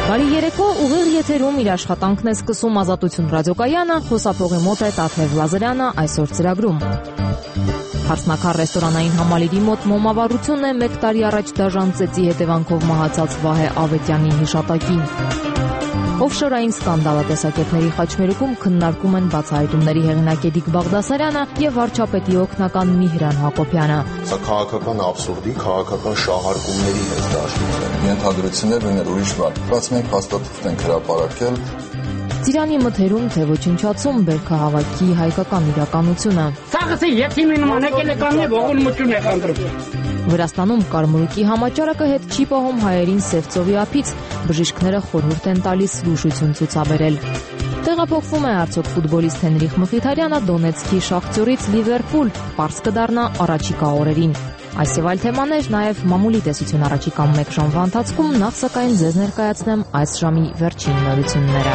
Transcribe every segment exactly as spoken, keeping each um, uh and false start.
Բարի երեկո, ուղիղ եթերում իր աշխատանքն է սկսում Ազատություն ռադիոկայանը, խոսափողի մոտ է Տաթև Լազարյանը, այսօր ծրագրում։ Հարսնաքար ռեստորանային համալիրի մոտ մոմավառություն է մեկ տարի առաջ դաժան ծեծի հետևանքով մահացած Վահե Ավետյանի հիշատակին։ Օֆշորային սկանդալը տեսակետների խաչմերուկում քննարկում են բացահայտումների հեղինակ Էդիկ Բաղդասարյանը եւ վարչապետի օգնական Միհրան Հակոբյանը։ Սա քաղաքական աբսուրդի, քաղաքական շահարկումների հետ դաշտում է։ Ենթադրություններ ուներ ուրիշ բան։ Բայց մենք հաստատություն ենք հրապարակել։ Ծիրանի մթերում թե ոչնչացում բերքահավաքի հայկական իրականությունը։ Սաղսի յետիմի նման եկել է կանե ողորմություն է խնդրում։ Վրաստանում կարմրուկի համաճարակը հետ չի պահում հայերին Սևծովի ափից, բժիշկները խորհուրդ են տալիս զգուշություն ցուցաբերել։ Տեղափոխվում է արդյոք ֆուտբոլիստ Հենրիխ Մխիթարյանը Դոնեցկի Շախտյորից Լիվերպուլ, պարզ կդառնա առաջիկա օրերին։ Այս եւ այլ թեմաներ, նաեւ մամուլի տեսություն առաջիկա մեկ ժամվա ընթացքում, նախ սակայն ձեզ ներկայացնեմ այս ժամի վերջին նորությունները։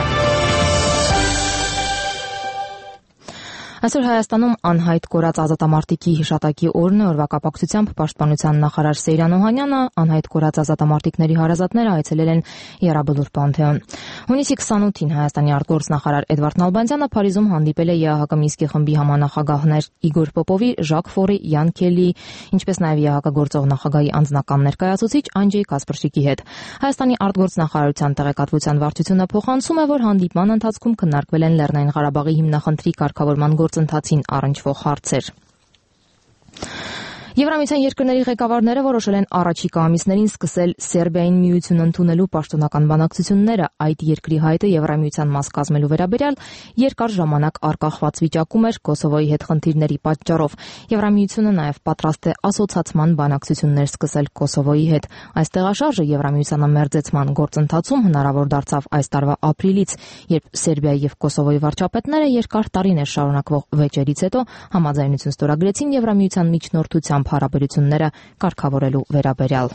Այսօր Հայաստանում անհայտ կորած ազատամարտիկի հիշատակի օրն է, օրվա կապակցությամբ Պաշտպանության նախարար Սեյրան Օհանյանը անհայտ կորած ազատամարտիկների հարազատները այցելել են Եռաբլուր Պանթեոն։ Հունիսի քսանութին Հայաստանի արտգործնախարար Էդվարդ Նալբանդյանը Փարիզում հանդիպել է ԵԱՀԿ Մինսկի խմբի համանախագահներ Իգոր Պոպովի, Ժակ Ֆորի, Յան Քելի, ինչպես նաեւ ԵԱՀԿ գործող նախագահի անձնական ներկայացուցիչ Անջեյ Կասպրշիկի հետ։ Հայաստանի արտգործնախարարության տեղեկատվության վարչությունը փոխանցում է, որ հանդիպման ընթացքում քննարկվել են Լեռնային Ղարաբաղի հիմնախնդրի կարգավորման գործընթացին առնչվող հարցեր։ Եվրամիության երկրների ղեկավարները որոշել են առաջիկա ամիսներին սկսել Սերբիային միություն ընդունելու պաշտոնական բանակցությունները։ Այդ երկրի հայտը Եվրամիության մաս կազմելու վերաբերյալ երկար ժամանակ առկախված վիճակում էր Կոսովոյի հետ խնդիրների պատճառով։ Եվրամիությունը նաև պատրաստ է ասոցացման բանակցություններ սկսել Կոսովոյի հետ։ Այս տեղաշարժը Եվրամիության մերձեցման գործընթացում հնարավոր դարձավ այս տարվա ապրիլից, երբ Սերբիայի եւ Կոսովոյի վարչապետները երկար տարիներ շարունակվող վեճերից հետո համաձայնություն ստորագրեցին Եվրամիության միջնորդությամբ հարաբերությունները կարգավորելու վերաբերյալ։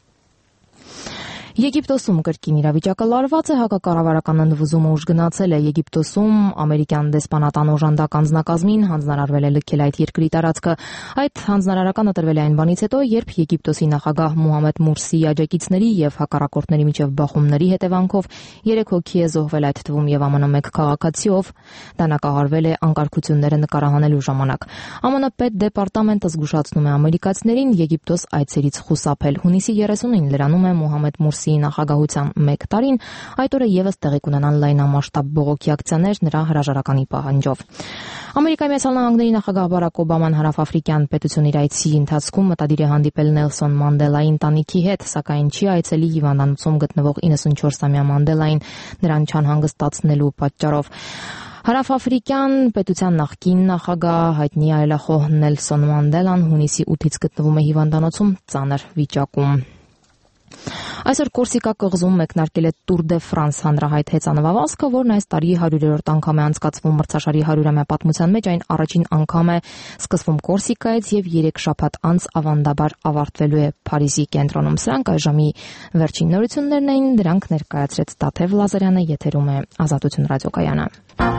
Եգիպտոսում կրկին իրավիճակը լարված է, հակակառավարական ընդվզումը ուժ գնացել է։ Եգիպտոսում ամերիկյան դեսպանատան օժանդակ անձնակազմին հանձնարարվել է լքել այդ երկրի տարածքը։ Այդ հանձնարարականը տրվել է այն բանից հետո, երբ Եգիպտոսի նախագահ Մուհամմեդ Մուրսիի աջակիցների եւ հակառակորդների միջև բախումների հետևանքով երեք հոգի է զոհվել, այդ թվում եւ ԱՄՆ մեկ քաղաքացիով։ Դանակահարվել է անկարգությունները նկարահանելու ժամանակ։ ԱՄՆ պետդեպարտամենտը զգուշացնում է ամերիկացիներին Եգիպտոս այցերից խուսափել։ Հունիսի երեսունին լրանում է Մուհամմեդ Մուրսի նախագահության մեկ տարին, այդ օրը եւս տեղի կունենան լայնամասշտաբ բողոքի ակցիաներ նրա հրաժարականի պահանջով։ Ամերիկայի Միացյալ Նահանգների նախագահ Բարակ Օբաման հարավաֆրիկյան պետություն իր այցի ընթացքում մտադիր է հանդիպել Նելսոն Մանդելայի ընտանիքի հետ, սակայն չի այցելի հիվանդանոցում գտնվող իննսունչորսամյա Մանդելային նրան չանհանգստացնելու պատճառով։ Հարավաֆրիկյան պետության նախկին նախագահ հայտնի այլախոհ Նելսոն Մանդելան հունիսի ութից գտնվում է հիվանդանոցում ծանր վիճակում։ Այսօր Կորսիկա կղզում մեկնարկել է Tour de France հանրահայտ հեծանվավազքը, որն այս տարի հարյուրերորդ անգամ է անցկացվում մրցաշարի հարյուրամյա պատմության մեջ, այն առաջին անգամ է սկսվում Կորսիկայից եւ երեք շաբաթ անց ավանդաբար ավարտվելու է Փարիզի կենտրոնում։ Սրանք այժմի վերջին նորություններն էին, դրանք ներկայացրեց Տաթև Լազարյանը, եթերում է Ազատություն ռադիոկայանը։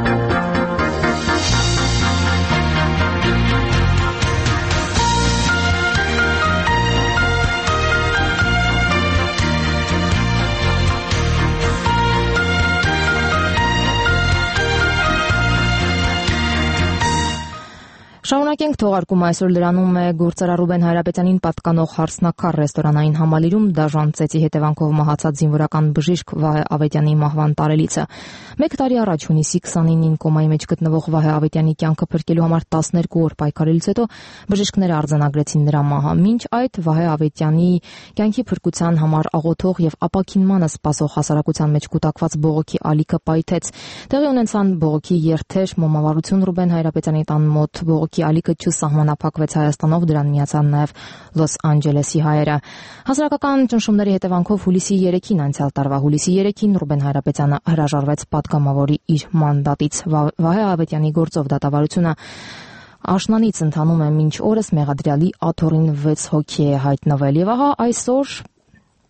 Շարունակենք թողարկումը այսօր լրանում է գործարար Ռուբեն Հայրապետյանին պատկանող Հարսնաքար ռեստորանային համալիրում դաժան ծեծի հետևանքով մահացած զինվորական բժիշկ Վահե Ավետյանի մահվան տարելիցը։ Մեկ տարի առաջ հունիսի քսանինին կոմայի մեջ գտնվող Վահե Ավետյանի կյանքը փրկելու համար տասներկու օր պայքարելուց հետո բժիշկները արձանագրեցին նրա մահը։ Մինչ այդ Վահե Ավետյանի կյանքի փրկության համար աղոթող եւ ապաքինմանը սպասող հասարակության մեջ կուտակված բողոքի ալիքը պայթեց։ Տեղի ունեցան բողոքի երթեր, մոմավառություն Ռուբեն Հայրապետյանի տան մոտ, բողոքի ալիքը չսահմանափակվեց Հայաստանով, դրան միացան նաև Լոս Անջելեսի հայերը։ Հասարակական ճնշումների հետևանքով հուլիսի երեքին անցյալ տարվա հուլիսի երեքին Ռուբեն Հայրապետյանը հրաժարվեց պատգամավորի իր մանդատից։ Վահե Ավետյանի գործով դատավարությունը աշնանից ընթանում է մինչ օրս, մեղադրյալի աթոռին վեց հոգի է հայտնվել եւ ահա այսօր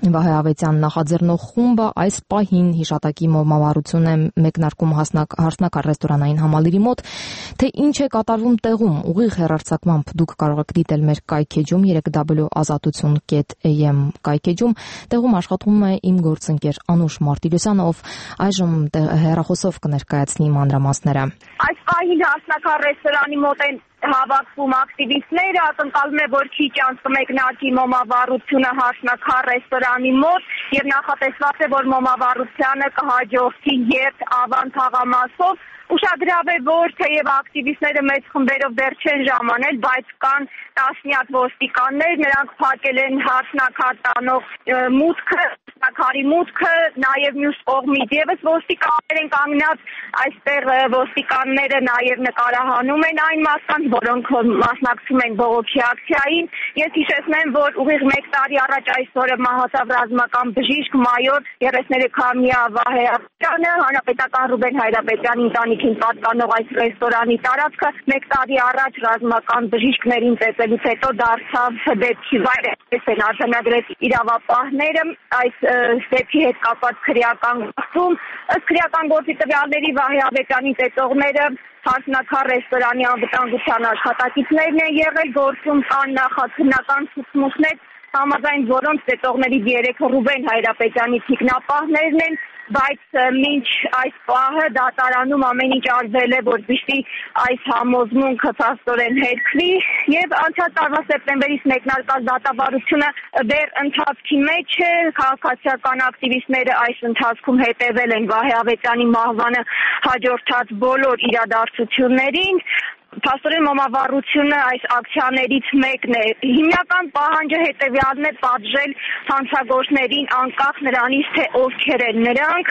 Վահե Ավետյան նախաձեռնող խումբը այս պահին հիշատակի մոմավառություն է մեկնարկում հարսնաքար ռեստորանային համալիրի մոտ, թե ինչ է կատարվում տեղում, ուղիղ հեռարձակմամբ դուք կարող եք դիտել մեր կայքեջում երեք w ազատություն կետ a m կայքեջում, տեղում աշխատում է իմ գործընկեր Անուշ Մարտիրոսյանը, ով այժմ հեռախոսով կներկայացնի մանրամասները։ Այս պահին հարսնաքար ռեստորանի մոտ են հավաքվում ակտիվիստները, ակնկալում է, որ քիչ անց կմեկնարկի մոմավառությունը հարսնաքար ռեստորանի մոտ եւ նախատեսված է, որ մոմավառությանը կհաջորդի երթ Ավան թաղամասով։ Ուշագրավ է, որ թեև ակտիվիստները մեծ խմբերով դեռ չեն ժամանել, բայց կան տասնյակ ոստիկաններ, նրանք փակել են հարսնաքար տանող մուտքը, հարսնաքարի մուտքը, նաև մյուս կողմից եւս ոստիկաններ են կանգնած, այստեղ ոստիկանները նաև նկարահանում են այն մարդկանց, որոնք մասնակցում են բողոքի ակցիային։ Ես հիշեցնեմ, որ ուղիղ մեկ տարի առաջ այս օրը մահացավ ռազմական բժիշկ մայոր երեսներեքամյա Վահե Ավետյանը, հանրապետական Ռուբեն Հայրապետյանի ընտանիքին պատկանող այս ռեստորանի տարածքը մեկ տարի առաջ ռազմական բժիշկներին ծեծելուց հետո դարձավ դեպքի վայր, այսպես են արձանագրել իրավապահները այս դեպքի հետ կապված քրեական գործում։ Ըստ քրեական գործի տվյալների Վահե Ավետյանի ծեծողները հարսնաքար ռեստորանի անվտանգության աշխատակիցներն են եղել, գործում կան նախաքննական ցուցմունքներ, համաձայն որոնց ծեծողներից երեքը Ռուբեն Հայրապետյանի թիկնապահներն են, բայց մինչ այս պահը դատարանում ամեն ինչ արվել է, որպեսզի այս համոզմունքը փաստորեն հերքվի, եւ անցյալ տարվա սեպտեմբերից մեկնարկած դատավարությունը դեռ ընթացքի մեջ է, քաղաքացիական ակտիվիստները այս ընթացքում հետևել են Վահե Ավետյանի մահվանը հաջորդած բոլոր իրադարձություններին։ Փաստորեն մոմավառությունը այս ակցիաներից մեկն է։ Հիմնական պահանջը հետևյալն է՝ պատժել հանցագործներին անկախ նրանից, թե ովքեր են նրանք։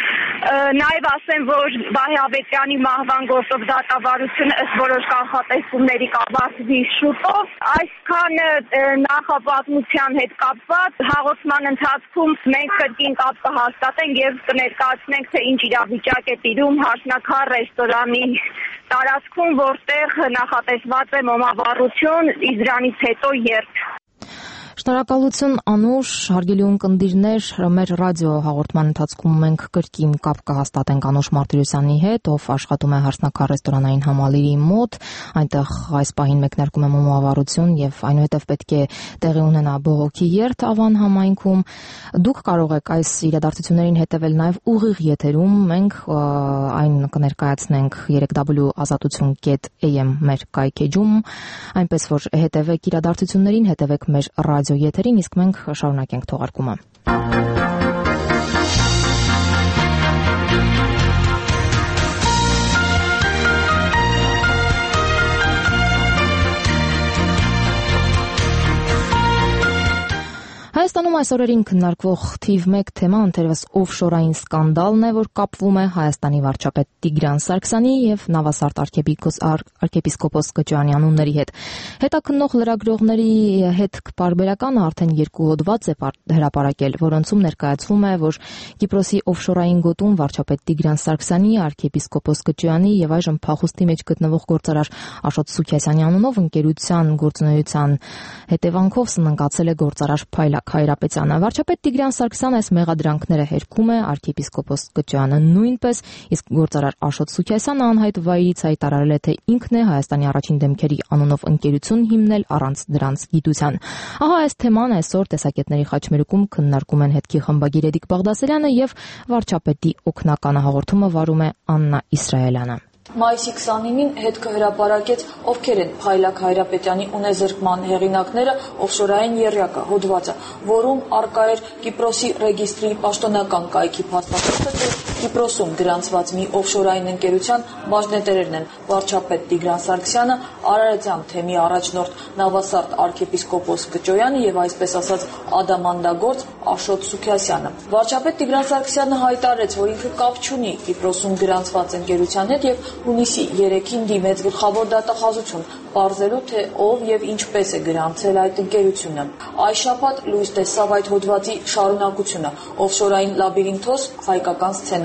Նաև ասեմ, որ Վահե Ավետյանի մահվան գործով դատավարությունը ըստ որոշ կանխատեսումների կավարտվի շուտով։ Այսքանը նախապատմության հետ կապված հաղորդման ընթացքում մենք կրկին կապ կհաստատենք եւ կներկայացնենք, թե ինչ իրավիճակ է տիրում հարսնաքար ռեստորանի տարածքում, որտեղ նախատեսված է մոմավառություն, իսկ դրանից հետո երթ։ Շնորհակալություն Անուշ, հարգելի ունկնդիրներ, մեր ռադիո հաղորդման ընթացքում մենք կրկին կապ կհաստատենք Անուշ Մարտիրոսյանի հետ, ով աշխատում է հարսնաքար ռեստորանային համալիրի մոտ, այնտեղ այս պահին մեկնարկում է մոմավառություն եւ այնուհետեւ պետք է տեղի ունենա բողոքի երթ Ավան համայնքում։ Դուք կարող եք այս իրադարձություններին հետևել նաեւ ուղիղ եթերում, մենք այն կներկայացնենք երեք w ազատություն կետ a m մեր կայքեջում, այնպես որ հետևեք իրադարձություններին, հետևեք մեր ռադիո եթերին, իսկ մենք շարունակենք թողարկումը։ Հայաստանում այս օրերին քննարկվող թիվ մեկ թեման թերևս օֆշորային սկանդալն է, որ կապվում է Հայաստանի վարչապետ Տիգրան Սարգսյանի եւ Նավասարդ arczepiskopos Կճոյանի անունների հետ։ Հետաքննող լրագրողների հետ պարբերականը արդեն երկու հոդված է հրապարակել, որոնցում ներկայացվում է, որ Կիպրոսի օֆշորային գոտում վարչապետ Տիգրան Սարգսյանի, arczepiskopos Կճոյանի եւ այժմ փախուստի մեջ գտնվող գործարար Աշոտ Սուքիասյանի անունով ընկերության գործունեության հետևանքով սննկացել է գործարար Փայլակ Հայրապետյանը։ Վարչապետ Տիգրան Սարգսյանը այս մեղադրանքները հերքում է, arczepiskopos Կճոյանը նույնպես, իսկ գործարար Աշոտ Սուքիասյանը անհայտ վայրից հայտարարել է, թե ինքն է Հայաստանի առաջին դեմքերի անունով ընկերություն հիմնել առանց դրանց գիտության։ Ահա այս թեման այսօր տեսակետների խաչմերուկում քննարկում են հետքի խմբագիր Էդիկ Բաղդասարյանը եւ վարչապետի օգնականը հաղորդումը վարում է Աննա Իսրայելյանը։ Մայիսի քսանինին հետքը հրապարակեց ովքեր են Փայլակ Հայրապետյանի ունեզրկման հեղինակները օֆշորային եռյակը հոդվածը, որում առկա էր Կիպրոսի ռեգիստրի պաշտոնական կայքի փաստաթղթը, թե Կիպրոսում գրանցված մի օֆշորային ընկերության բաժնետերերն են վարչապետ Տիգրան Սարգսյանը, Արարատյան թեմի առաջնորդ Նավասարդ arczepiskopos Կճոյանը եւ այսպես ասած ադամանդագործ Աշոտ Սուքիասյանը։ Վարչապետ Տիգրան Սարգսյանը հայտարարեց, որ ինքը կապ չունի Կիպրոսում գրանցված ընկերության հետ եւ հունիսի երեքին դիմեց գլխավոր դատախազություն, պարզելու թե ով եւ ինչպես է գրանցել այդ ընկերությունը։ Այս շաբաթ լույս տեսավ այդ հոդվածի շարունակությունը՝ օֆշորային լաբիրինթոս հայկական սցենար։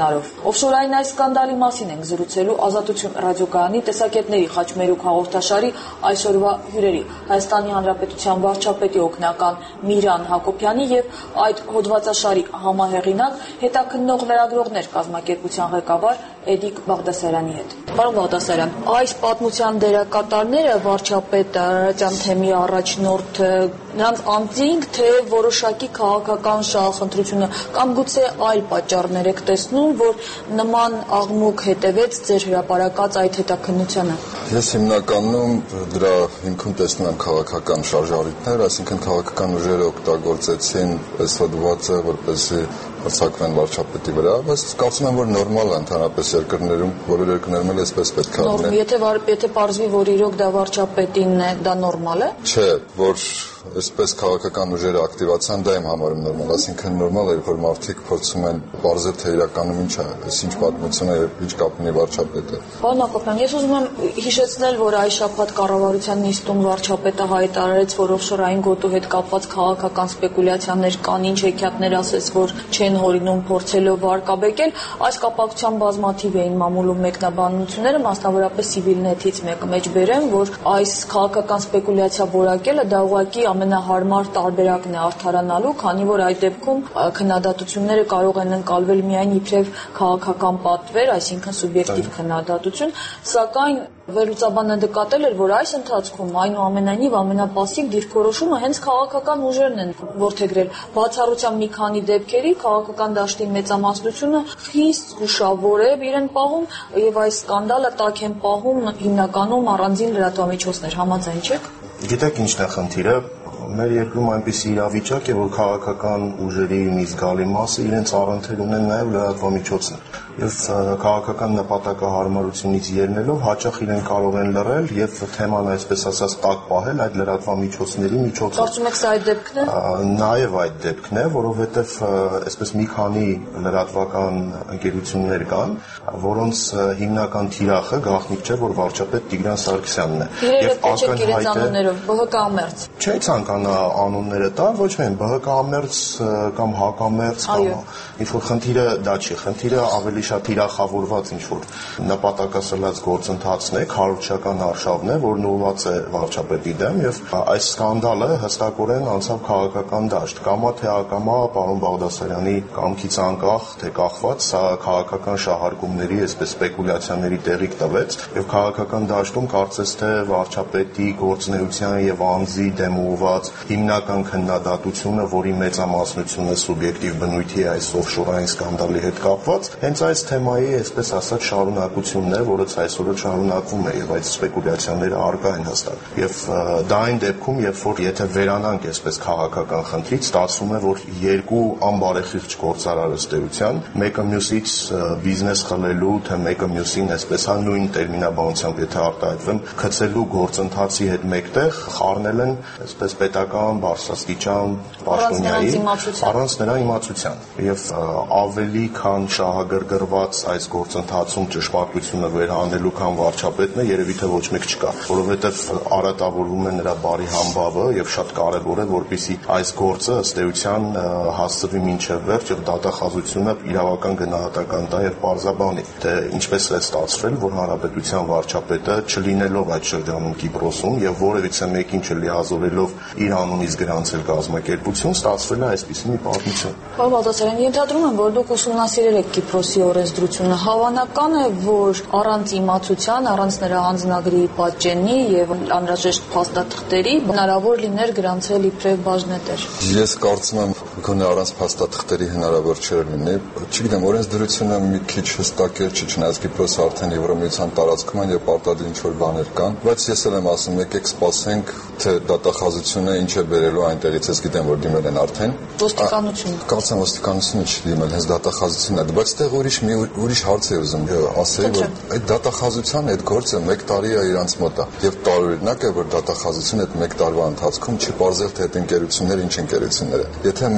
հնարով։ Օֆշորային այս սկանդալի մասին ենք զրուցելու Ազատություն ռադիոկայանի տեսակետների խաչմերուկ հաղորդաշարի այսօրվա հյուրերի Հայաստանի Հանրապետության վարչապետի օգնական Միրան Հակոբյանի եւ այդ հոդվածաշարի համահեղինակ հետաքննող լրագրողներ կազմակերպության ղեկավար Էդիկ Բաղդասարյանի հետ։ Պարոն Բաղդասարյան, այս պատմության դերակատարները վարչապետը, Արարատյան թեմի առաջնորդը, նրանց անձինք, թե որոշակի քաղաքական շահախնդրությունը կամ գուցե այլ պատճառներ եք տեսնում, որ նման աղմուկ հետևեց ձեր հրապարակած այդ հետաքննությանը։ Ես հիմնականում դրա հիմքում տեսնում եմ քաղաքական շարժառիթներ, այսինքն քաղաքական ուժերը օգտագործեցին այս հոդվածը, որպեսզի հարձակվեն վարչապետի վրա, բայց կարծում եմ, որ նորմալ է ընդհանրապես երկրներում, որոշ երկրներում էլ այսպես պետք է լինի։ Եթե եթե պարզվի, որ իրոք դա վարչապետին է, դա նորմալ է։ Չէ, որ այսպես քաղաքական ուժերը ակտիվացան, դա եմ համարում նորմալ, այսինքն նորմալ է, որ մարդիկ փորձում են բարձր թե իրականում ինչ է, այս ինչ պատմություն է եւ ինչ կապ ունի վարչապետը։ Պարոն Հակոբյան, ես ուզում եմ հիշեցնել, որ այս շաբաթ կառավարության նիստում վարչապետը հայտարարեց, որ օֆշորային գոտու հետ կապված քաղաքական սպեկուլյացիաներ կան, ինչ հեքիաթներ ասեց, որ չեն հորինում փորձելով վարկաբեկել, այս կապակցությամբ բազմաթիվ էին մամուլում մեկնաբանությունները, մասնավորապես Civilnet-ից մեկը մեջ բերեմ, որ այս քաղաքական սպեկուլյացիա որակելը դա ուղղակի ամենահարմար տարբերակն է արդարանալու, քանի որ այդ դեպքում քննադատությունները կարող են ընկալվել միայն իբրև քաղաքական պատվեր, այսինքն սուբյեկտիվ քննադատություն, սակայն վերլուծաբանը նկատել էր, որ այս ընթացքում այնուամենայնիվ ամենապասիվ դիրքորոշումը հենց քաղաքական ուժերն են որդեգրել։ Բացառությամբ մի քանի դեպքերի քաղաքական դաշտի մեծամասնությունը խիստ զգուշավոր է իրեն պահում եւ այս սկանդալը տակ են պահում հիմնականում առանձին լրատվամիջոցներ, համաձայն չեք։ Գիտեք ինչն է խնդիրը։ Մեր երկրում այնպիսի իրավիճակ է, որ քաղաքական ուժերի մի զգալի մասը իրենց առընթեր ունեն նաև լրատվամիջոցներ եւ քաղաքական նպատակահարմարությունից ելնելով հաճախ իրեն կարող են լռել եւ թեման այսպես ասած տակ պահել այդ լրատվամիջոցների միջոցով։ Կարծում եք սա այդ դեպքն է։ Նաեւ այդ դեպքն է, որովհետեւ այսպես մի քանի լրատվական ընկերություններ կան, որոնց հիմնական թիրախը գաղտնիք չէ, որ վարչապետ Տիգրան Սարգսյանն է։ Եվ ակնհայտ է ԲՀԿ-ամերձ։ Չէ ցանկանա անունները տալ, ոչ միայն ԲՀԿ-ամերձ կամ ՀԱԿ-ամերձ կամ ինչ որ խնդիրը դա չի, խնդիրը ավելի շատ թիրախավորված ինչ որ նպատակասլաց գործընթացն է, քարոզչական արշավն է, որն ուղղված է վարչապետի դեմ եւ այս սկանդալը հստակորեն անցավ քաղաքական դաշտ, կամա թե ակամա պարոն Բաղդասարյանի կամքից անկախ թե կախված, սա քաղաքական շահարկումների, այսպես սպեկուլյացիաների տեղիք տվեց եւ քաղաքական դաշտում կարծես թե վարչապետի գործունեության եւ անձի դեմ ուղղված հիմնական քննադատությունը, որի մեծամասնությունը սուբյեկտիվ բնույթի է այս օֆշորային սկանդալի հետ կապված, հենց այս թեմայի, այսպես ասած, շարունակությունն է, որը այսօր շարունակվում է եւ այդ սպեկուլյացիաները առկա են հստակ։ Եվ դա այն դեպքում, երբ որ եթե վերանանք այսպես քաղաքական խնդրից, ստացվում է, որ երկու անբարեխիղճ գործարար ըստ էության, մեկը մյուսից բիզնես խլելու, թե մեկը մյուսին այսպես հա նույն տերմինաբանությամբ եթե արտահայտվեմ, գցելու գործընթացի հետ մեկտեղ խառնել են այսպես պետական բարձրաստիճան պաշտոնյայի առանց նրա իմացության եւ ավելի քան շահագրգռված այս գործընթացում ճշմարտությունը վերհանելու քան վարչապետն է, երևի թե ոչ մեկ չկա, որովհետեւ արատավորվում է նրա բարի համբավը եւ շատ կարեւոր է, որպեսզի այս գործը ըստ էության հասցվի մինչեւ վերջ եւ դատախազությունը իրավական գնահատական տա եւ պարզաբանի, թե ինչպես է ստացվել, որ հանրապետության վարչապետը չլինելով այդ շրջանում Կիպրոսում եւ որևիցե մեկին չլիազորելով իր անունից գրանցել կազմակերպություն, ստացվել է այսպիսի մի պատմություն։ Պարոն Բաղդասարյան, ենթադրում եմ, որ դուք ուսումնասիրել եք Կիպրոսի օրենսդրությունը, հավանական է, որ առանց իմացության, առանց նրա անձնագրի պատճենի եւ անհրաժեշտ փաստաթղթերի հնարավոր լիներ գրանցել իբրև բաժնետեր։ Ես կարծում եմ, գոնե առանց փաստաթղթերի հնարավոր չէր լինի։ Չգիտեմ, օրենսդրությունը մի քիչ հստակ է, չնայած Կիպրոսը արդեն Եվրոմիության տարածքում է եւ պարտադիր ինչ որ բաներ կան, բայց ես էլ եմ ասում, եկեք սպասենք, թե դատախազությունը ինչ է բերելու այնտեղից, ես գիտեմ, որ դիմել են արդեն։ Ոստիկանություն։ Կարծեմ ոստիկանությունը չի դիմել, հենց դատախազությունն է, բայց այդտեղ ուրիշ մի ուրիշ հարց է ուզում ասել, որ այդ դատախազության այդ գործը մեկ տարի է իրանց մոտ է եւ տարօրինակ է, որ դատախազությունը այդ մեկ տարվա ընթացքում չի բարձել թե այդ ընկերությունները ինչ ընկերություններ է։ Եթե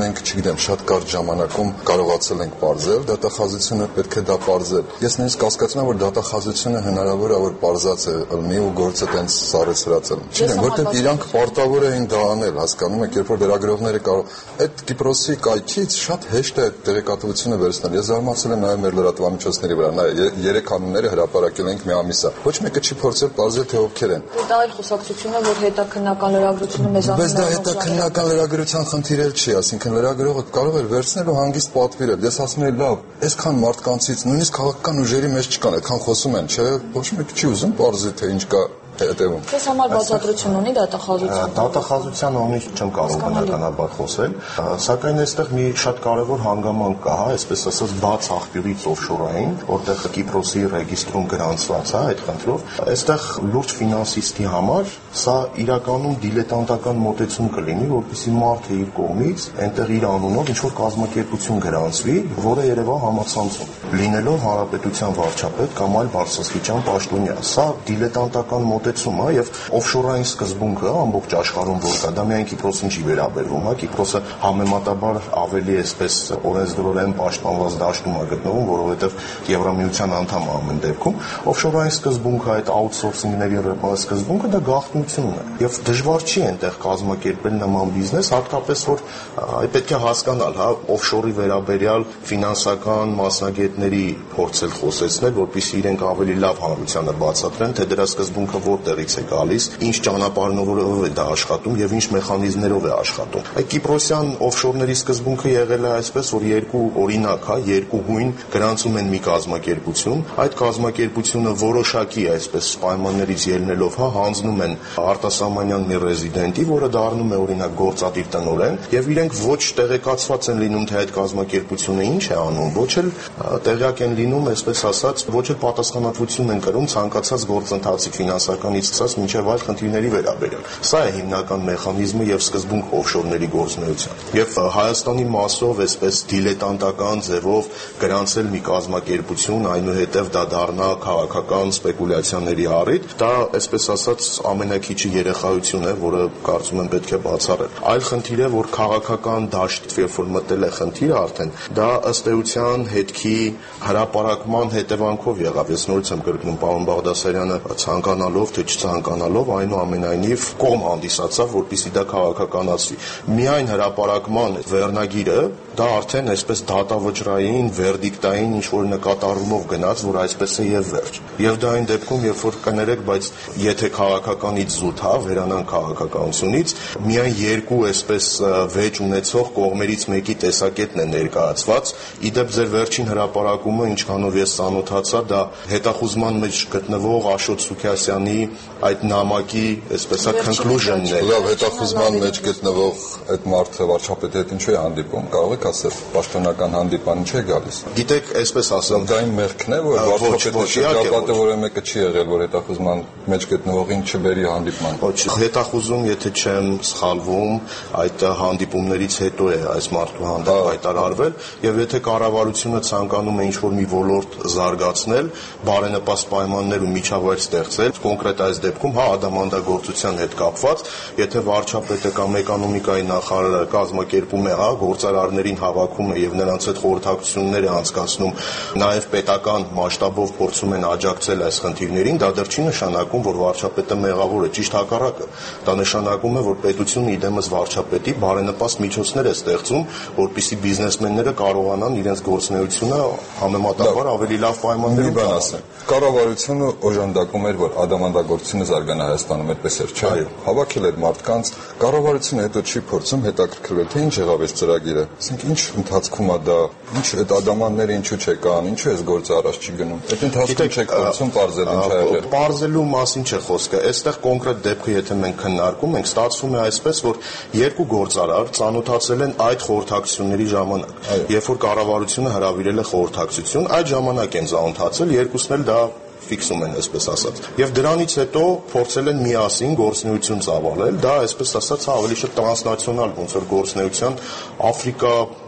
մենք, չգիտեմ, շատ կարճ ժամանակում կարողացել ենք բարձել, դատախազությունը պետք է դա բարձել։ Ես նույնիսկ կասկածում եմ, որ դատախազությունը հնարավոր է որ բարձած է լինի ու գործը տենց սարեցրած է։ Չգիտեմ, որտեղ իրանք պարտավոր էին դա անել, հասկանում եք, երբ որ լրագրողները կարող այդ Կիպրոսի կայքից շատ հեշտ է տեղեկատվությունը վերցնել։ Ես զարմացել եմ նաև մեր լրատվամիջոցների վրա, նայ երեք անունները հրապարակել ենք մի ամիս է։ Ոչ մեկը չի փորձել բարձել թե ովքեր են։ Դա այլ խոսակցություն է, որ հետաքննական լրագրությունը մեզանից Բայց դա հետաքննական լրագրության խնդիր էլ չի, ասինքն լրագրողը կարող էր վերցնել ու հանգիստ պատվիրել։ Ես ասում եմ, լավ, այսքան մարդկանցից նույնիսկ քաղաքական ուժերի մեջ չկան, այդքան խոսում են, չէ՞, ոչ մեկ չի ուզում բարձել թե ինչ կա հետևում։ Դες համար բացատրություն ունի դատախազության։ Դատախազության անունից չեմ կարող բնականաբար խոսել, սակայն այստեղ մի շատ կարևոր հանգամանք կա, հա, այսպես ասած բաց աղբյուրից օֆշորային, որտեղ Կիպրոսի ռեգիստրում գրանցված է այդ խնդրով, այստեղ լուրջ ֆինանսիստի համար սա իրականում դիլետանտական մոտեցում կլինի, որպեսզի մարդը իր կողմից այնտեղ իր անունով ինչ որ կազմակերպություն գրանցվի, որը երևա համացանցում, լինելով հանրապետության վարչապետ կամ այլ բարձրաստիճան պաշտոնյա։ Սա դիլետանտական մոտեցում է եւ օֆշորային սկզբունքը ամբողջ աշխարհում որ կա, դա միայն Կիպրոսին չի վերաբերվում, հա, Կիպրոսը համեմատաբար ավելի այսպես օրենսդրորեն պաշտպանված դաշտում է գտնվում, որովհետեւ Եվրամիության անդամ է ամեն դեպքում։ Օֆշորային սկզբունքը, այդ աութսորսինգների սկզբունքը դա գաղտնությունն է եւ դժվար չի այնտեղ կազմակերպել նման բիզնես, հատկապես որ պետք է հասկանալ, հա, օֆշորի վերաբերյալ ֆինանսական մասնագետների փորձել խոսեցնել, որպեսզի իրենք ավելի լավ հանրությանը բացատրեն, թե դրա սկզբունքը որտեղից է գալիս, ինչ ճանապարհներով է դա աշխատում եւ ինչ մեխանիզմներով է աշխատում։ Այդ Կիպրոսյան օֆշորների սկզբունքը եղել է այսպես, որ երկու օրինակ, հա, երկու հույն գրանցում են մի կազմակերպություն, այդ կազմակերպությունը որոշակի այսպես պայմաններից ելնելով, հա, հանձնում են արտասահմանյան մի ռեզիդենտի, որը դառնում է օրինակ գործադիր տնօրեն, եւ իրենք ոչ տեղեկացված են լինում, թե այդ կազմակերպությունը ինչ է անում, ոչ էլ տեղյակ են լինում, այսպես ասած, ոչ էլ պատասխանատվություն են կրում ցանկացած գործընթացի ֆինանսականից ցած մինչև այլ խնդիրների վերաբերյալ։ Սա է հիմնական մեխանիզմը եւ սկզբունքը օֆշորների գործունեության։ Եվ Հայաստանի մասով այսպես դիլետանտական ձևով գրանցել մի կազմակերպություն, այնուհետև դա դառնա քաղաքական սպեկուլյացիաների առիթ, դա այսպես ասած ամենակիչը երեխայություն է, որը կարծում եմ պետք է բացառել։ Այլ խնդիր է, որ քաղաքական դաշտ, երբ որ մտել է խնդիրը արդեն, դա ըստ էության հետքի հրապարակման հետևանքով եղավ։ Ես նորից եմ կրկնում, պարոն Բաղդասարյանը ցանկանալով թե չցանկանալով այնուամենայնիվ կողմ հանդիսացավ, որպեսզի դա քաղաքականացվի։ Միայն հրապարակման վերնագիրը դա արդեն այսպես դատավճռային, վերդիկտային ինչ որ նկատառումով գնաց, որ այսպես է եւ վերջ։ Եվ դա այն դեպքում, երբ որ կներեք, բայց եթե քաղաքականից զուտ, հա, վերանան քաղաքականությունից, միայն երկու այսպես վեճ ունեցող կողմերից մեկի տեսակետն է ներկայացված։ Իդեպ ձեր վերջին հրապարակումը, ինչքանով ես ծանոթացա, դա հետախուզման մեջ գտնվող Աշոտ Սուքիասյանի այդ նամակի, այսպես է, conclusion-ն է։ Լավ, հետախուզման մեջ գտնվող այդ մարդը վարչապետի հետ ինչու է հանդիպում, կարող եք ասել, պաշտոնական հանդիպան ինչու է գալիս։ Գիտեք, այսպես ասեմ, դա այն մեղքն է, որ վարչապետի շրջապատը որը մեկը չի եղել, որ հետախուզման մեջ գտնվողին չբերի հանդիպման։ Ոչ, հետախուզում, եթե չեմ սխալվում, այդ հանդիպումներից հետո է այս մարդու հանդեպ հայտարարվել, եւ եթե կառավարությունը ցանկանում է ինչ-որ մի ոլորտ զարգացնել, բարենպաստ պայմաններ ու միջավայր ստեղծել, կոնկրետ այս դեպքում, հա, ադամանդագործության հետ կապված, եթե վարչապետը կամ էկոնոմիկայի նախարարը կազմակերպում է, հա, գործարարներին հավաքում է եւ նրանց հետ խորհրդակցություններ է անցկացնում, նաեւ պետական մասշտաբով փորձում են աջակցել այս խնդիրներին, դա դեռ չի նշանակում, որ վարչապետը մեղավոր է, ճիշտ հակառակը։ Դա նշանակում է, որ պետությունը իդեմս վարչապետի բարենպաստ միջոցներ է ստեղծում, որպեսզի բիզնեսմենները կարողանան իրենց գործունեությունը համեմատաբար ավելի լավ պայմաններում անցնել։ Կառավարությունը օժանդակում էր, որ ադամանդագործությունը զարգանա Հայաստանում, այդպես էր, չէ՞։ Հավաքել էր մարդկանց, կառավարությունը հետո չի փորձում հետաքրքրվել, թե ինչ եղավ այս ծրագիրը։ Ասենք ինչ ընթացքում է դա, ինչ այդ ադամանները ինչու չեկան, ինչու էս գործը առաջ չի գնում։ Այդ ընթացքում չեք փորձում բարձել ինչ ա եղել։ Բարձելու մասին չէ խոսքը։ Այստեղ կոնկրետ դեպքը եթե մենք քննարկում ենք, ստացվում է այսպես, որ երկու գործարար ծանոթացել են այդ խորհրդակցությունների ժամանակ։ Երբ որ կառավարությունը հրավիրել է խորհրդակցություն, այդ ժամանակ են ծանոթացել, երկուսն էլ դա ֆիքսում են, այսպես ասած։ Եվ դրանից հետո փորձել են միասին գործունեություն ծավալել, դա այսպես ասած ավելի շատ տրանսնացիոնալ ոնց որ գործունեության Աֆրիկա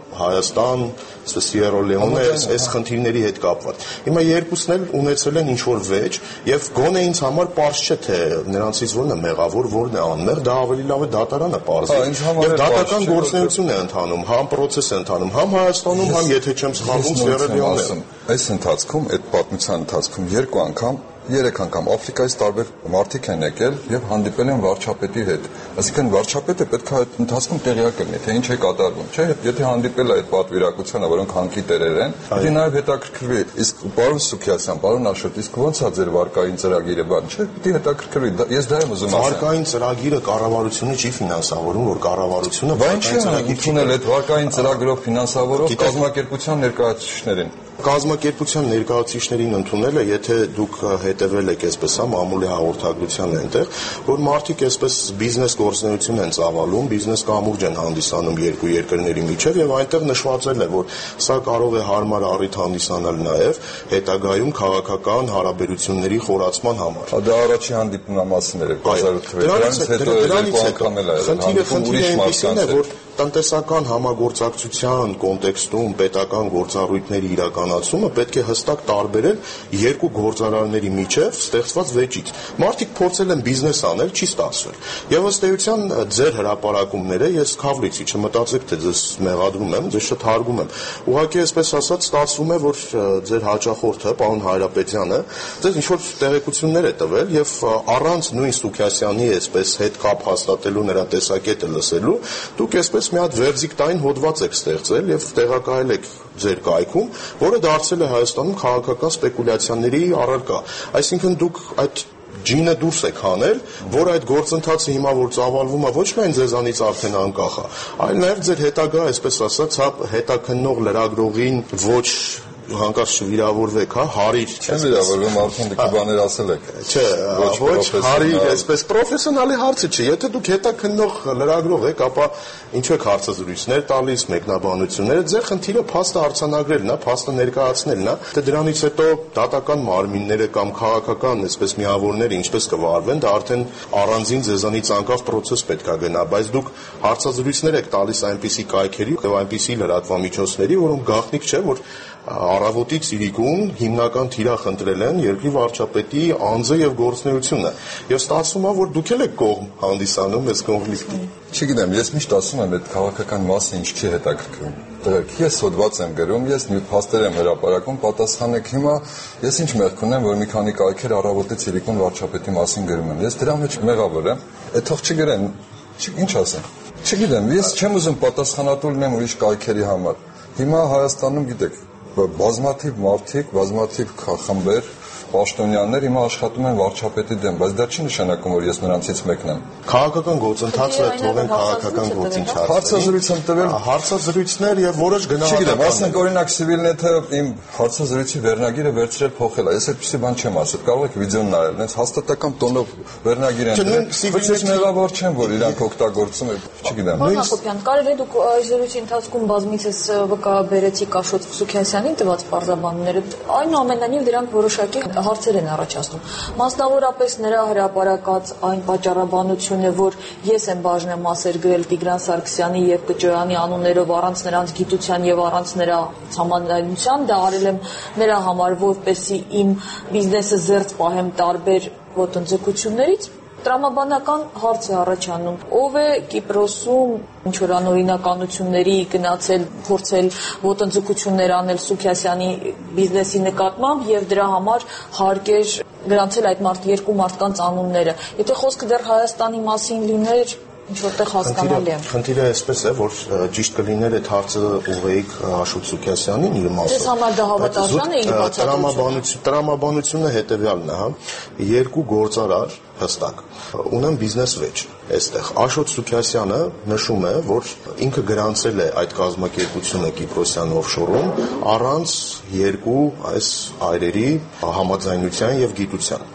Հայաստան, Սիերա Լեոնե, այս խնդիրների հետ կապված։ Հիմա երկուսն էլ ունեցել են ինչ-որ վեճ եւ գոնե ինձ համար պարզ չէ թե նրանցից որն է մեղավոր, որն է անմեղ, դա ավելի լավ է դատարանը պարզի։ Եվ դատական գործունեություն է ընթանում, համ process է ընթանում, համ Հայաստանում, համ եթե չեմ սխալվում Սիերա Լեոնեում։ Այս ընթացքում, այդ պատմության ընթացքում երկու անգամ Երեք անգամ Աֆրիկայից տարբեր մարդիկ են եկել եւ հանդիպել են վարչապետի հետ։ Այսինքն վարչապետը պետք է այդ ընթացքում տեղյակ լինի, թե ինչ է կատարվում, չէ՞։ Եթե հանդիպել է այդ պատվիրակությանը, որոնք հանքի տերեր են, դի նաեւ հետաքրքրվի։ Իսկ պարոն Սուքիասյան, պարոն Աշոտ, իսկ ո՞նց է ձեր վարկային ծրագիրը, բան, չէ՞։ Դի հետաքրքրվի։ Ես դա եմ ուզում ասել։ Վարկային ծրագիրը կառավարությունը չի ֆինանսավորում, որ կառավարությունը վարկային ծրագիր ունել այդ վարկային ծրագրով ֆինանսավորող կազմակերպության ներկայացուցիչներին։ Կազմակերպության ներկայացուցիչներին ընդունել է, եթե դուք հետևել եք այսպես հա մամուլի հաղորդագրության այնտեղ, որ մարդիկ այսպես բիզնես գործունեություն են ծավալում, բիզնես կամուրջ են հանդիսանում երկու երկրների միջև եւ այնտեղ նշվածել է, որ սա կարող է հարմար առիթ հանդիսանալ նաեւ հետագայում քաղաքական հարաբերությունների խորացման համար։ Դա առաջի հանդիպումն էր հազար ութ հետո երկու անգամ էլ է հանդիպում ուրիշ մարդկանց հետ։ Տնտեսական համագործակցության կոնտեքստում պետական գործառույթների իրականացումը պետք է հստակ տարբերել երկու գործարարների միջև ստեղծված վեճից։ Մարդիկ փորձել են բիզնես անել, չի ստացվել։ Եվ ըստ էության ձեր հրապարակումները ես քավլիցի չմտածեք, թե ձեզ մեղադրում եմ, ձեզ շթարգում եմ։ Ուղղակի այսպես ասած ստացվում է, որ ձեր հաճախորդը, պարոն Հայրապետյանը, ձեզ ինչ-որ տեղեկություններ է տվել եւ առանց նույն Սուքիասյանի այսպես հետ կապ հաստատելու նրա տեսակետը լսելու, դուք այսպես մի հատ վերզիկտային հոդված եք ստեղծել եւ տեղակայել եք ձեր կայքում, որը դարձել է Հայաստանում քաղաքական սպեկուլյացիաների առարկա։ Այսինքն դուք այդ ջինը դուրս եք հանել, որ այդ գործընթացը հիմա որ ծավալվում է ոչ միայն ձեզանից արդեն անկախ է, այլ նաեւ ձեր հետագա, այսպես ասած, հա հետաքննող լրագրողին ոչ հանկարծ չվիրավորվեք, հա, հարիր, չեմ վիրավորվում, արդեն դուք բաներ ասել եք։ Չէ, ոչ հարիր, այսպես պրոֆեսիոնալի հարցը չէ։ Եթե դուք հետաքննող լրագրող եք, ապա ինչու եք հարցազրույցներ տալիս, մեկնաբանությունները, ձեր խնդիրը փաստը արձանագրելն է, փաստը ներկայացնելն է, թե դրանից հետո դատական մարմինները կամ քաղաքական այսպես միավորները ինչպես կվարվեն, դա արդեն առանձին ձեզանից անկախ process պետք է գնա, բայց դուք հարցազրույցներ եք տալիս այնպիսի կայքերի եւ այնպիսի լրատվամիջոցների, որոնք գաղտնիք չէ, որ առավոտից իրիկուն հիմնական թիրախ ընտրել են երկրի վարչապետի անձը եւ գործունեությունը եւ ստացվում է որ դուք եք կողմ հանդիսանում այս կոնֆլիկտի։ Չգիտեմ, ես միշտ ասում եմ այդ քաղաքական մասը ինչ չի հետաքրքրում։ Դրեք, ես հոդված եմ գրում, ես նյութ փաստեր եմ հրապարակում, պատասխանեք հիմա ես ինչ մեղք ունեմ, որ մի քանի կայքեր առավոտից իրիկուն վարչապետի մասին գրում եմ։ Ես դրա մեջ մեղավոր եմ։ Այդ թող չգրեն, ինչ ասեմ։ Չգիտեմ, ես չեմ ուզում պատասխանատու լինեմ ուրիշ կայքերի համար։ Հիմա Հայաստանում գիտեք բազմաթիվ մարդիկ, բազմաթիվ խմբեր, պաշտոնյաներ հիմա աշխատում են վարչապետի դեմ, բայց դա չի նշանակում, որ ես նրանցից մեկն եմ։ Քաղաքական գործընթացը թողեն քաղաքական գործընթաց։ Հարցազրույց եմ տվել, հարցազրույցներ եւ որոշ գնահատական։ Չգիտեմ, ասենք օրինակ Civilnet-ը իմ հարցազրույցի վերնագիրը վերցրել փոխել է։ Ես այդպեսի բան չեմ ասել։ Կարող եք վիդեոն նայել, այնց հաստատակամ տոնով վերնագիր են դրել։ Բայց մեղավոր չեմ, որ իրանք օգտագործում են, չգիտեմ։ Պարոն Հակոբյան, կարելի է դուք այս զրույցի ընթացքում բազմիցս վկայաբերեցիք Աշոտ Սուքիասյանին տված պարզաբանները։ Այնուամենայնիվ դրանք որոշակի հարցեր են առաջացնում։ Մասնավորապես նրա հրապարակած այն պատճառաբանությունը, որ ես եմ բաժնեմասեր գրել Տիգրան Սարգսյանի եւ Կճոյանի անուններով առանց նրանց գիտության եւ առանց նրա համաձայնության, դա արել եմ նրա համար, որպեսզի իմ բիզնեսը զերծ պահեմ տարբեր ոտնձգություններից։ Տրամաբանական հարց է առաջանում. ով է Կիպրոսում ինչ որ անօրինականությունների գնացել, փորձել ոտնձգություններ անել Սուքիասյանի բիզնեսի նկատմամբ եւ դրա համար հարկեր գրանցել այդ մարդ երկու մարդկանց անունները։ Եթե խոսքը դեռ Հայաստանի մասին լիներ, ինչ որտեղ հասկանալի է։ Խնդիրը այսպես է, որ ճիշտ կլիներ այդ հարցը ուղղեիք Աշոտ Սուքիասյանին իր մասով։ Դες համար դա հավատաշան է իր բացատրությունը։ Տրամաբանությունը հետեւյալն է, հա, երկու գործարար հստակ ունեն բիզնես վեճ այստեղ։ Աշոտ Սուքիասյանը նշում է, որ ինքը գրանցել է այդ կազմակերպությունը Կիպրոսյան օֆշորում առանց երկու այս այրերի համաձայնության եւ գիտության։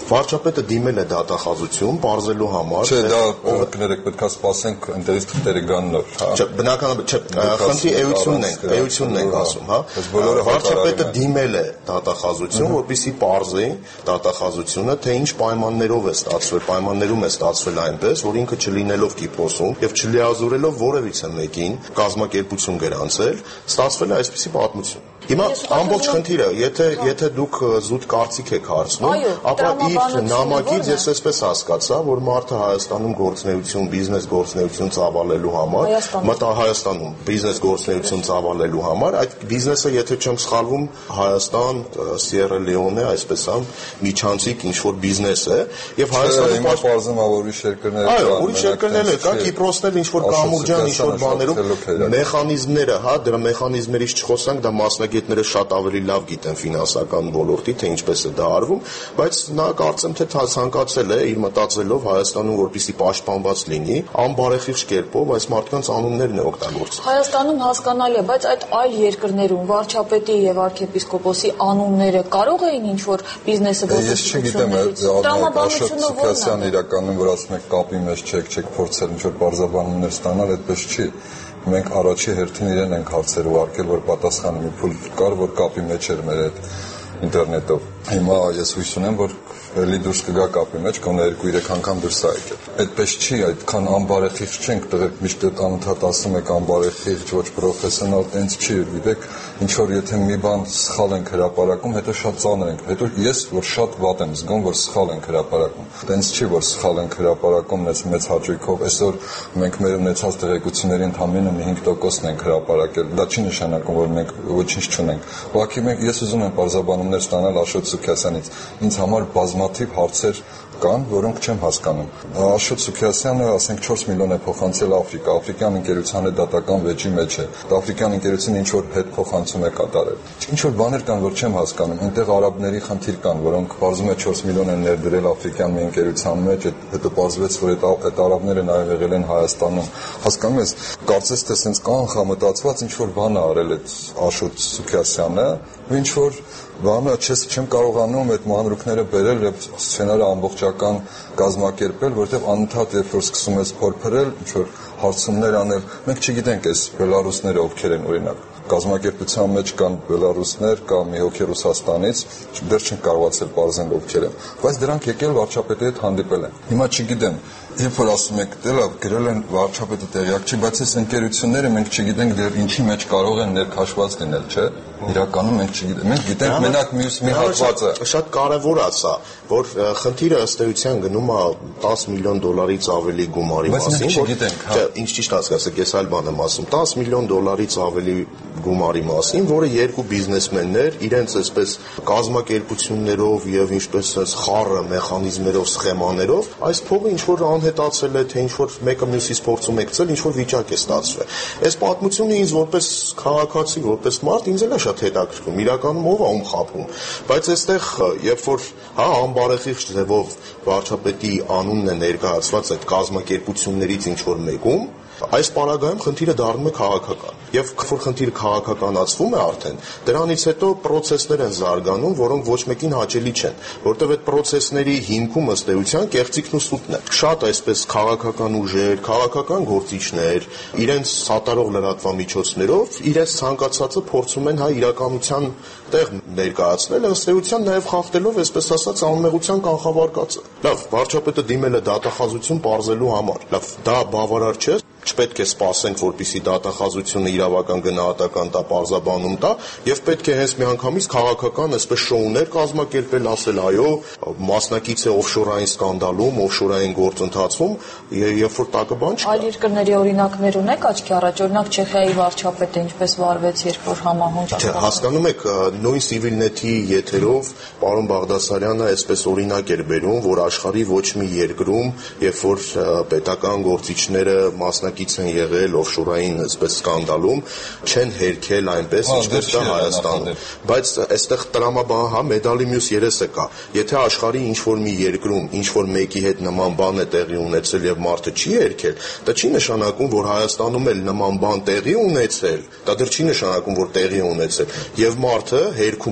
Վարչապետը դիմել է դատախազություն բարձելու համար։ Չէ, դա կներեք, պետք է սպասենք ընտրից թղթերը գան նոր, հա։ Չէ, բնականաբար, չէ, խնդրի էությունն ենք, էությունն ենք ասում, հա։ Վարչապետը դիմել է դատախազություն, որպեսզի պարզի դատախազությունը, թե ինչ պայմաններով է ստացվել, պայմաններում է ստացվել այնպես, որ ինքը չլինելով Կիպրոսում եւ չլիազորելով որևիցե մեկին կազմակերպություն գրանցել, ստացվել է այսպիսի պատմություն։ Հիմա ամբողջ խնդիրը, եթե եթե դուք զուտ կարծիք եք հարցնում, ապա իր նամակից ես այսպես հասկացա, որ մարդը Հայաստանում գործունեություն, բիզնես գործունեություն ծավալելու համար, մտա Հայաստանում բիզնես գործունեություն ծավալելու համար, այդ բիզնեսը, եթե չեմ սխալվում, Հայաստան, Սիերա Լեոնե, այսպես ամ, միջանցիկ ինչ որ բիզնես է, եւ Հայաստանում պարզում է, որ ուրիշ երկրներ կան։ Այո, ուրիշ երկրներ կա, Կիպրոսն էլ ինչ որ կամուրջան, ինչ որ բաներով մեխանիզմները, հա, դրա մեխանիզմերից չխոսանք, դա մասնագետները շատ ավելի լավ գիտեն ֆինանսական ոլորտի, թե ինչպես է դա արվում, բայց նա կարծեմ թե ցանկացել է իր մտածելով Հայաստանում որպեսզի պաշտպանված լինի, անբարեխիղճ կերպով այս մարդկանց անուններն է օգտագործել։ Հայաստանում հասկանալի է, բայց այդ այլ երկրներում վարչապետի եւ arczepiskopos-ի անունները կարող էին ինչ որ բիզնեսը ոտնահարություններից։ Աշոտ Սուքասյանն իրականում որ ասում եք կապի մեջ չեք, չեք փորձել ինչ որ բարձրաբանումներ ստանալ, այդպես չի։ Մենք առաջի հերթին իրեն ենք հարցեր ուղարկել, որ պատասխանը մի փուլ կար, որ կապի մեջ էր մեր այդ ինտերնետով։ Հիմա ես հույս ունեմ, որ էլի դուրս կգա կապի մեջ, գոնե երկու-երեք անգամ դուրս է եկել։ Այդպես չի, այդքան անբարեխիղճ չենք, տղերք միշտ այդ անընդհատ ասում եք անբարեխիղճ, ոչ պրոֆեսիոնալ, տենց չի, գիտեք, ինչ որ եթե մի բան սխալ ենք հրապարակում, հետո շատ ծանր ենք։ Հետո ես որ շատ վատ եմ զգում, որ սխալ ենք հրապարակում։ Տենց չի, որ սխալ ենք հրապարակում, մեծ մեծ հաճույքով։ Այսօր մենք մեր ունեցած տեղեկությունների ընդհանրապես մի հինգ տոկոսն ենք հրապարակել։ Դա չի նշանակում, որ մենք ոչինչ չունենք։ Ուղղակի մենք ես ուզում եմ բարձրաբանումներ ստանալ Աշոտ Սուքասյանից։ Ինձ համար բազմաթիվ հարցեր կան, որոնք չեմ հասկանում։ Աշոտ Սուքասյանը, ասենք չորս միլիոն է փոխանցել Աֆրիկա, Աֆրիկյան ընկերության հետ դատական վեճի մեջ է։ Աֆրիկյան ընկերությունը ինչ որ հետ փոխանցում է կատարել։ Ինչ որ բաներ կան, որ չեմ հասկանում։ Այնտեղ արաբների խնդիր կան, որոնք բարձում է չորս միլիոն են ներդրել Աֆրիկյան մի ընկերության մեջ, հետո բարձվեց, որ այդ արաբները նաև եղել են Հայաստանում։ Հասկանում ես, կարծես թե sense կանխամտածված ինչ որ բան է արել այդ Աշոտ Սուքասյանը, ինչ որ բանը չես չեմ կարողանում այդ մանրուքները բերել եւ սցենարը ամբողջական կազմակերպել, որովհետեւ անընդհատ երբ որ սկսում ես փորփրել, ինչ որ հարցումներ անել, մենք չգիտենք այս բելարուսները ովքեր են օրինակ։ Կազմակերպության մեջ կան բելարուսներ, կա մի հոգի Ռուսաստանից, դեռ չեն կարողացել բարձել ովքեր են, բայց դրանք եկել վարչապետի հետ հանդիպել են։ Հիմա չգիտեմ, երբ որ ասում եք դե լավ գրել են վարչապետը տեղյակ չի, բայց այս ընկերությունները մենք չգիտենք դեռ ինչի մեջ կարող են ներքաշված լինել, չէ՞։ Իրականում մենք չգիտենք, մենք գիտենք մենակ մյուս մի հատվածը։ Շատ կարևոր է սա, որ խնդիրը ըստ էության գնում է տասը միլիոն դոլարից ավելի գումարի մասին, որ չէ, ինչ ճիշտ հասկացեք, ես այլ բան եմ ասում, տասը միլիոն դոլարից ավելի գումարի մասին, որը երկու բիզնեսմեններ իրենց այսպես կազմակերպություններով եւ ինչպես այս խառը մեխանիզմերով, սխեմաներով այս փողը ինչ որ անհետացել է, թե ինչ որ մեկը մյուսից փորձում եկցել, ինչ որ վիճակ է ստացվել։ Այս պատմությունը ինձ որպես քաղաքացի, որպես մարդ ինձ էլ է շատ հետաքրքրում, իրականում ով է ում խափում, բայց այստեղ երբ որ հա անբարեխիղճ ձևով վարչապետի անունն է ներկայացված այդ կազմակերպություններից ինչ որ մեկում, այս պարագայում խնդիրը դառնում է քաղաքական։ Եվ որ խնդիրը քաղաքականացվում է արդեն, դրանից հետո process-ներ են զարգանում, որոնք ոչ մեկին հաճելի չեն, որտեղ այդ process-ների հիմքում ըստ էության կեղծիքն ու սուտն է։ Շատ այսպես քաղաքական ուժեր, քաղաքական գործիչներ իրենց սատարող լրատվամիջոցներով իրենց ցանկացածը փորձում են հա իրականության տեղ ներկայացնել, ըստ էության նաև խախտելով, այսպես ասած, անմեղության կանխավարկածը։ Լավ, վարչապետը դիմել է դատախազություն պարզելու համար։ Լավ, դա բավարար չէ։ Չպետք է սպասենք, որպեսզի դատախազությունը իրավական գնահատական տա, պարզաբանում տա, եւ պետք է հենց միանգամից քաղաքական այսպես շոուներ կազմակերպել, ասել այո, մասնակից է օֆշորային սկանդալում, օֆշորային գործընթացում, երբ որ տակը բան չկա։ Այլ երկրների օրինակներ ունեք աչքի առաջ, օրինակ Չեխիայի վարչապետը ինչպես վարվեց, երբ որ համահունչ Չէ, հասկանում եք, նույն Civilnet-ի եթերով պարոն Բաղդասարյանը այսպես օրինակ էր բերում, որ աշխարհի ոչ մի երկրում, երբ որ պետական գործիչները մասնակից են եղել օֆշորային այսպես սկանդալում, չեն հերքել այնպես, ինչպես դա Հայաստանում։ Բայց այստեղ տրամաբան, հա, մեդալի մյուս երեսը կա։ Եթե աշխարհի ինչ որ մի երկրում ինչ որ մեկի հետ նման բան է տեղի ունեցել եւ մարդը չի հերքել, դա չի նշանակում, որ Հայաստանում էլ նման բան տեղի ունեցել, դա դեռ չի նշանակում, որ տեղի ունեցել եւ մարդը հերքում է։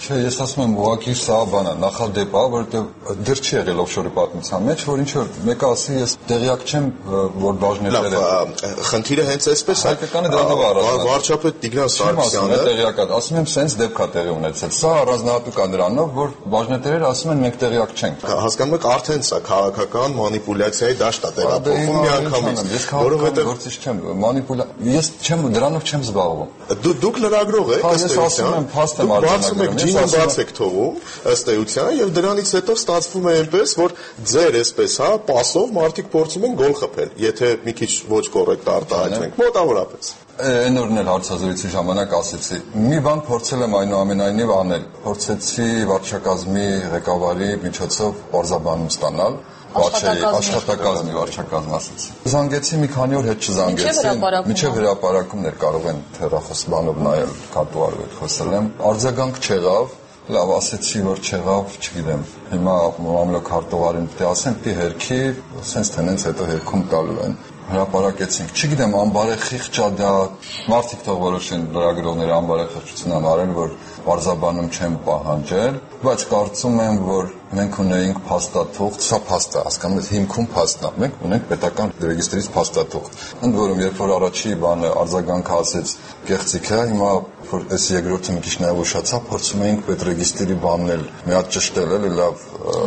Չէ, ես ասում եմ, ուղղակի սա բանա, նախադեպ է, որովհետև դեռ չի եղել օֆշորի պատմության մեջ, որ ինչ որ մեկը ասի, ես տեղյակ չեմ, որ բաժներները։ Լավ, խնդիրը հենց այսպես է։ Հայկականը դրանով առանձնացած։ Վարչապետ Տիգրան Սարգսյանը տեղյակ է, ասում եմ, սենց դեպք է տեղի ունեցել։ Սա առանձնահատուկ է նրանով, որ բաժնետերերը ասում են, մենք տեղյակ չենք։ Հասկանում եք, արդեն սա քաղաքական մանիպուլյացիայի դաշտ է տեղափոխվում միանգամից, որովհետև գործիչ չեմ, մանիպուլյա ես չեմ դրանով չեմ զբաղվում։ Դուք լրագրող եք, ըստ էության։ Բացում եք ջինը բաց եք թողում, ըստ էության, եւ դրանից հետո ստացվում է այնպես, որ ձեր այսպես, հա, պասով մարդիկ փորձում են գոլ խփել, եթե մի քիչ ոչ կոռեկտ արտահայտվենք, մոտավորապես։ Այն օրն էլ հարցազրույցի ժամանակ ասեցի, մի բան փորձել եմ այնուամենայնիվ անել, փորձեցի վարչակազմի ղեկավարի միջոցով պարզաբանում ստանալ, աշխատակազմի վարչակազմ ասեցի։ Զանգեցի մի քանի օր հետ չզանգեցի, միջև հրապարակումներ կարող են թերախոս բանով նայել, կատուարով հետ խոսել եմ, արձագանք չեղավ, լավ ասեցի, որ չեղավ, չգիտեմ, հիմա մամլոք հարտուղարին պետք է ասեն, պիտի հերքի, սենց թե նենց հետո հերքում տալու են։ Հրապարակեցինք, չգիտեմ, անբարեխիղճ է դա, մարդիկ թող որոշեն լրագրողները անբարեխիղճություն են արել, որ պարզաբանում չեմ պահանջել, բայց կարծում եմ, որ մենք ունեինք փաստաթուղթ, սա փաստ է, հասկանում եք, հիմքում փաստն է, մենք ունենք պետական ռեգիստրից փաստաթուղթ։ Ընդ որում, երբ որ առաջի բանը արձագանքը ասեց կեղծիք է, հիմա որ այս երկրորդը մի քիչ նաև ուշացա, փորձում էինք պետրեգիստրի բանն էլ մի հատ ճշտել, էլի լավ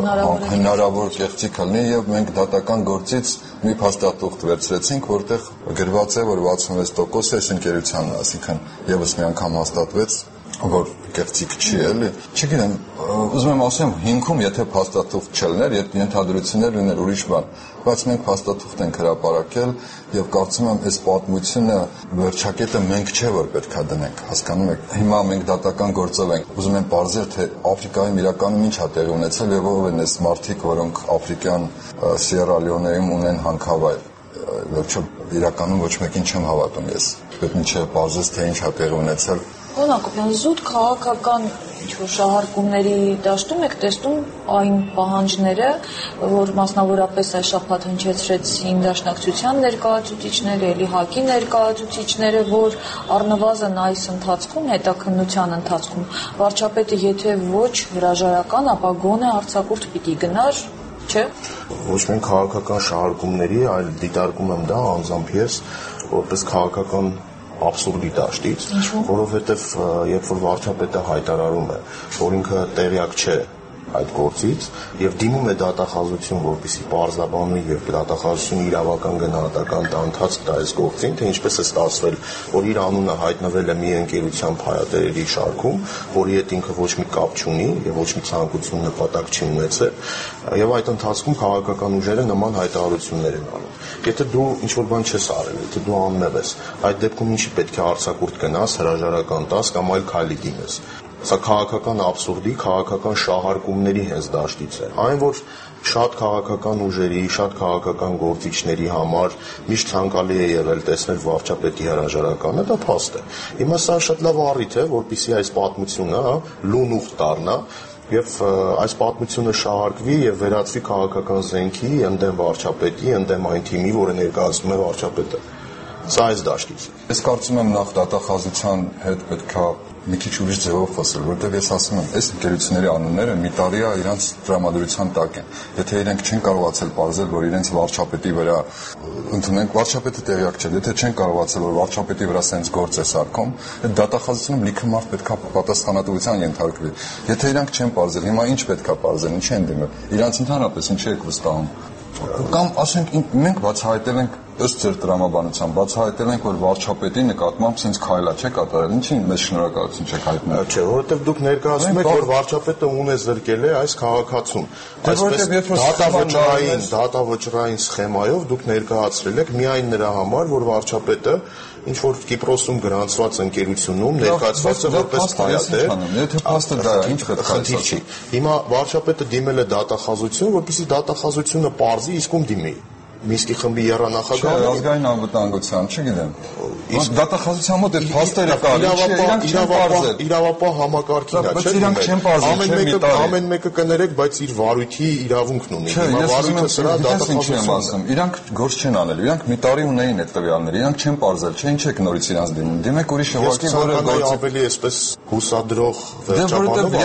հնարավոր կեղծիք լինի եւ մենք դատական գործից մի փաստաթուղթ վերցրեցինք, որտեղ գրված է, որ վաթսունվեց տոկոս այս ընկերությանն է, այսինքն եւս մի անգամ հաստատվեց, որ կեղծիք չի, էլի։ Չգիտեմ, ուզում եմ ասեմ, հիմքում եթե փաստաթուղթ չլներ, ենթադրություններ լիներ ուրիշ բան, բայց մենք փաստաթուղթ ենք հրապարակել եւ կարծում եմ այս պատմությունը վերջակետը մենք չէ որ պետքա դնենք, հասկանում եք։ Հիմա մենք դատական գործով ենք, ուզում եմ բարձր թե Աֆրիկայում իրականում ինչ է տեղի ունեցել եւ ով են այս մարդիկ, որոնք աֆրիկյան Սիերա Լեոնեում ունեն հանքավայր։ Վերջը իրականում ոչ մեկին չեմ հավատում ես։ Պետք է բարձր թե ինչ է տեղի ունեցել։ Հակոբյան, զուտ քաղաքական ինչ-որ շահարկումների դաշտում եք տեսնում այն պահանջները, որ մասնավորապես այս շաբաթ հնչեցրեցին Դաշնակցության ներկայացուցիչները, էլի ՀԱԿ-ի ներկայացուցիչները, որ առնվազն այս ընթացքում, հետաքննության ընթացքում, վարչապետը եթե ոչ հրաժարական, ապա գոնե արձակուրդ պիտի գնար, չէ՞։ Ոչ միայն քաղաքական շահարկումների, այլ դիտարկում եմ դա անձամբ ես, որպես քաղաքական абսուրդի դաշտից, որովհետև երբ որ վարչապետը հայտարարում է, որ ինքը տեղյակ չէ այդ գործից եւ դիմում է դատախազություն, որպեսզի պարզաբանի եւ դատախազությունը իրավական գնահատական տա ընթացք տա այս գործին, թե ինչպես է ստացվել, որ իր անունը հայտնվել է մի ընկերության փայատերերի շարքում, որի հետ ինքը ոչ մի կապ չունի եւ ոչ մի ցանկություն նպատակ չի ունեցել, եւ այդ ընթացքում քաղաքական ուժերը նման հայտարարություններ են անում։ Եթե դու ինչ-որ բան չես արել, եթե դու աննեղ ես, այդ դեպքում ինչի պետք է արձակուրդ գնաս, հրաժարական տաս կամ այլ քայլի դիմես։ Սա քաղաքական абսուրդի, քաղաքական շահարկումների հենց դաշտից է։ Այն, որ շատ քաղաքական ուժերի, շատ քաղաքական գործիչների համար միշտ ցանկալի է եղել տեսնել վարչապետի հրաժարականը, դա փաստ է։ Հիմա սա շատ լավ առիթ է, որպեսզի այս պատմությունը, հա, լուն ուխտ դառնա եւ այս պատմությունը շահարկվի եւ վերածվի քաղաքական զենքի ընդդեմ վարչապետի, ընդդեմ այն թիմի, որը ներկայացնում է վարչապետը։ Սա այս դաշտից։ Ես կարծում եմ նախ դատախազության հետ պետքա մի քիչ ուրիշ ձևով խոսել, որտեղ ես ասում եմ, այս ընկերությունների անունները մի տարի է իրանց տրամադրության տակ են։ Եթե իրենք չեն կարողացել ողջել, որ իրենց վարչապետի վրա ընդունենք, վարչապետը տեղյակ չէ, եթե չեն կարողացել, որ վարչապետի վրա սենց գործ է սարքում, այդ դատախազությունում լիքը մարդ պետքա պատասխանատվության ենթարկվի։ Եթե իրանք չեն ողջել, հիմա ինչ պետքա ողջել, ինչ են դիմել։ Իրանց ընդհանրապես ինչ եք վստահում։ Կամ ասենք մենք բացահայտել ենք ըստ ձեր տրամաբանության, բացահայտել ենք, որ վարչապետի նկատմամբ sense քայլա չէ կատարել, ինչին մեծ շնորհակալություն չեք հայտնել։ Չէ, որովհետև դուք ներկայացնում եք, որ վարչապետը ունե զրկել է այս քաղաքացուն։ Այսպես դատավճռային, դատավճռային սխեմայով դուք ներկայացրել եք միայն նրա համար, որ վարչապետը ինչ որ Կիպրոսում գրանցված ընկերությունում ներկայացված է որպես փայատեր։ Եթե փաստը դա է, ինչ պետք է ասել։ Հիմա վարչապետը դիմել է դատախազություն, որպեսզի դատախազությունը պարզի, իսկ ում դիմի։ Միսկի խմբի եռանախագահը ազգային անվտանգության, չգիտեմ։ Իսկ դատախազության մոտ այդ փաստերը կար, իրանք չեն բարձել։ Իրավապահ համակարգին է, չէ՞։ Իրանք չեն բարձել, ամեն մեկը ամեն մեկը կներեք, բայց իր վարույթի իրավունքն ունի։ Հիմա վարույթը սրա դատախազությունն է։ Իրանք գործ չեն անել, իրանք մի տարի ունեին այդ տվյալները, իրանք չեն բարձել, չէ՞, ինչ եք նորից իրանք դիմում։ Դիմեք ուրիշ հողակի, որը գործ ավելի այսպես հուսադրող վերջաբանով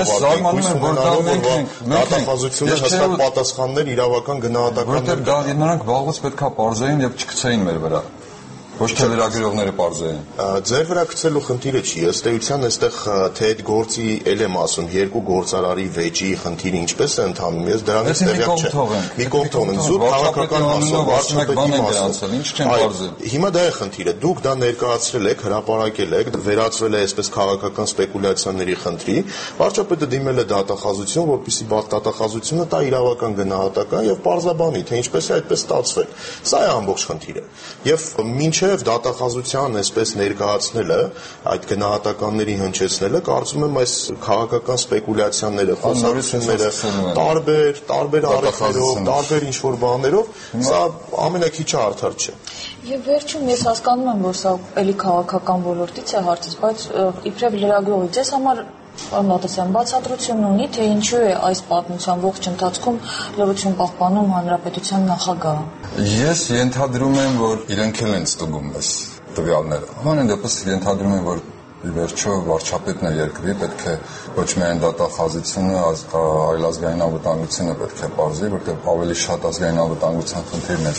ավարտի, դատախազությունը հստակ պատասխաններ իրավական գնահատականներ։ Որտեղ նրանք վաղուց պետքա բարձեին եւ չգցեին մեր վրա։ Ոչ թե լրագրողները բարձեին։ Ձեր վրա գցելու խնդիրը չի, ըստ էության այստեղ թե այդ գործի ել եմ ասում, երկու գործարարի վեճի խնդիրը ինչպես է ընթանում, ես դրանից տեղյակ չեմ։ Մի կողմ թողնենք, զուտ քաղաքական մասով, վարչապետի մասով, ինչ չեն բարձել։ Հիմա դա է խնդիրը, դուք դա ներկայացրել եք, հրապարակել եք, վերածվել է այսպես քաղաքական սպեկուլյացիաների խնդրի, վարչապետը դիմել է դատախազություն, որպեսզի դատախազությունը տա իրավական գնահատական եւ պարզաբանի, թե ինչպես է այդպես ստացվել։ Սա է ամբողջ խնդիրը։ Եվ մինչև դատախազության այսպես ներկայացնելը, այդ գնահատականների հնչեցնելը, կարծում եմ այս քաղաքական սպեկուլյացիաները, խոսակցությունները, տարբեր, տարբեր առիթներով, տարբեր ինչ-որ բաներով, սա ամենակիչը արդար չէ։ Եվ վերջում ես հասկանում եմ, որ սա էլի քաղաքական ոլորտից է հարցից, բայց իբրև լրագրողի ձեզ համար Մատասյան բացատրություն ունի, թե ինչու է այս պատմության ողջ ընթացքում լրություն պահպանում հանրապետության նախագահը։ Ես ենթադրում եմ, որ իրենք էլ են ստուգում այս տվյալները։ Համենայն դեպս ենթադրում եմ, որ ի վերջո վարչապետն է երկրի, պետք է ոչ միայն դատախազությունը, այլ ազգային անվտանգությունը պետք է պարզի, որտեղ ավելի շատ ազգային անվտանգության խնդիրն է։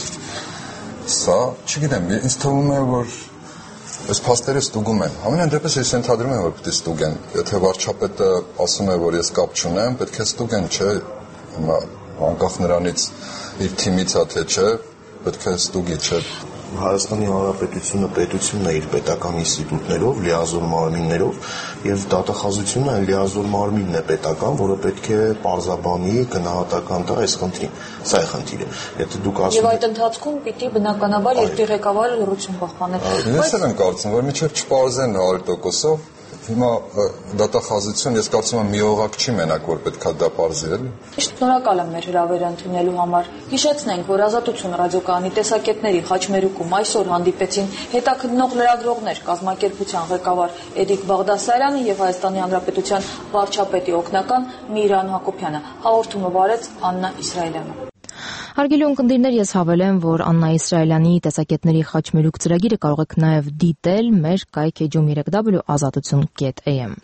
Սա, չգիտեմ, ինձ թվում է, որ այս փաստերը ստուգում են։ Համենայն դեպս ես ենթադրում եմ, որ պետք է ստուգեն։ Եթե վարչապետը ասում է, որ ես կապ չունեմ, պետք է ստուգեն, չէ՞։ Հիմա անկախ նրանից իր թիմից է թե չէ, պետք է ստուգի, չէ՞։ Հայաստանի Հանրապետությունը պետությունն է իր պետական ինստիտուտներով, լիազոր մարմիններով եւ դատախազությունը այն լիազոր մարմինն է պետական, որը պետք է պարզաբանի գնահատական տա այս խնդրին։ Սա է խնդիրը։ Եթե դուք ասում եք եւ այդ ընթացքում պիտի բնականաբար երկրի ղեկավարը լրություն պահպաներ։ Ես էլ եմ կարծում, որ միջև չպարզեն հարյուր տոկոսով Հիմա դատախազություն, ես կարծում եմ մի օղակ չի մենակ, որ պետքա դա պարզի, էլի։ Շնորհակալ եմ մեր հրավերը ընդունելու համար։ Հիշեցնենք, որ Ազատություն ռադիոկայանի տեսակետների խաչմերուկում այսօր հանդիպեցին հետաքննող լրագրողներ, կազմակերպության ղեկավար Էդիկ Բաղդասարյանը եւ Հայաստանի Հանրապետության վարչապետի օգնական Միրան Հակոբյանը։ Հաղորդումը վարեց Աննա Իսրայելյանը։ Հարգելի ունկնդիրներ, ես հավելեմ, որ Աննա Իսրայելյանի տեսակետների խաչմերուկ ծրագիրը կարող եք նաև դիտել մեր կայք էջում երեք w ազատություն կետ a m։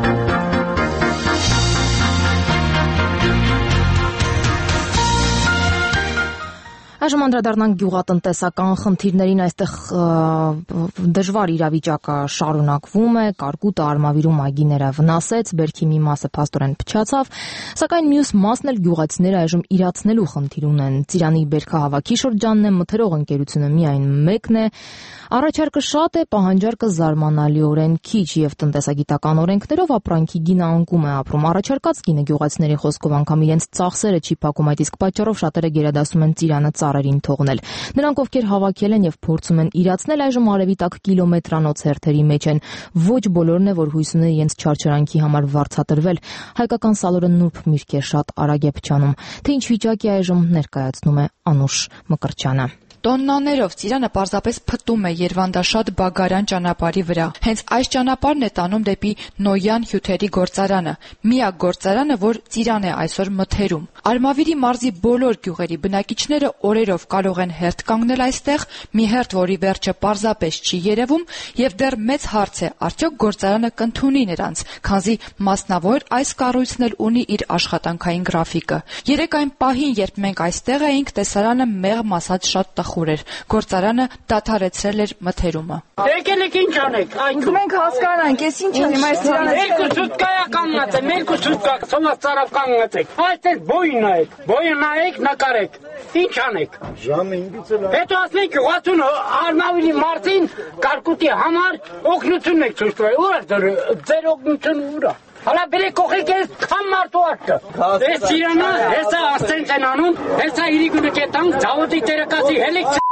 Այժմ անդրադառնանք գյուղատնտեսական խնդիրներին, այստեղ դժվար իրավիճակը շարունակվում է, կարկուտը արմավիրում այգիները վնասեց, բերքի մի մասը փաստորեն փչացավ, սակայն մյուս մասն էլ գյուղացիները այժմ իրացնելու խնդիր ունեն։ Ծիրանի բերքահավաքի շրջանն է, մթերող ընկերությունը միայն մեկն է, առաջարկը շատ է, պահանջարկը զարմանալիորեն քիչ եւ տնտեսագիտական օրենքներով ապրանքի գինը անկում է ապրում։ Առաջարկած գինը գյուղացիների խոսքով անգամ իրենց ծախսերը չի փակում, այդ իսկ պատճառով շատերը գերադասում են ծիրանը ծառերին թողնել։ Նրանք, ովքեր հավաքել են եւ փորձում են իրացնել, այժմ արևի տակ կիլոմետրանոց հերթերի մեջ են։ Ոչ բոլորն է, որ հույս ունեն իրենց չարչարանքի համար վարձատրվել։ Հայկական սալորը նուրբ միրգ է, շատ արագ է փչանում։ Թե ինչ վիճակի այժմ ներկայացնում է Անուշ Մկրտչյանը։ Տոննաներով ծիրանը պարզապես փտում է Երվանդաշատ Բագարան ճանապարհի վրա։ Հենց այս ճանապարհն է տանում դեպի Նոյան հյութերի գործարանը, միակ գործարանը, որ ծիրան է այսօր մթերում։ Արմավիրի մարզի բոլոր գյուղերի բնակիչները օրերով կարող են հերթ կանգնել այստեղ, մի հերթ, որի վերջը պարզապես չի երևում, եւ դեռ մեծ հարց է, արդյոք գործարանը կընդունի նրանց, քանզի մասնավոր այս կառույցն էլ ունի իր աշխատանքային գրաֆիկը։ Երեք այն պահին, երբ մենք այստեղ էինք, տեսարանը մեղմ ասած շատ տխուր էր։ Գործարանը դադարեցրել էր մթերումը։ Եկել եք ինչ անեք։ Այնքան մենք հասկանանք, ես ինչ անեմ, այս ծիրանը երկու սուտկա կանգնած եմ, երկու սուտկա սոմաց ծարավ կանգնած եք։ Այստեղ բոյն նայեք, բոյն նայեք, նկարեք։ Ինչ անեք։ Ժամը ինքից էլ։ Հետո ասենք ուղղություն արմավիրի մարտին կարկուտի համար օգնություն եք ցույց տվել։ Ուր է ձեր օգնությունը ուր է։ Հələ biri կողիկ ես քան մարդու արտը։ Ես ծիրանը, հեսա աստենց են անում, հեսա իրի գունը կետան, ծավոտի տերակացի հելիք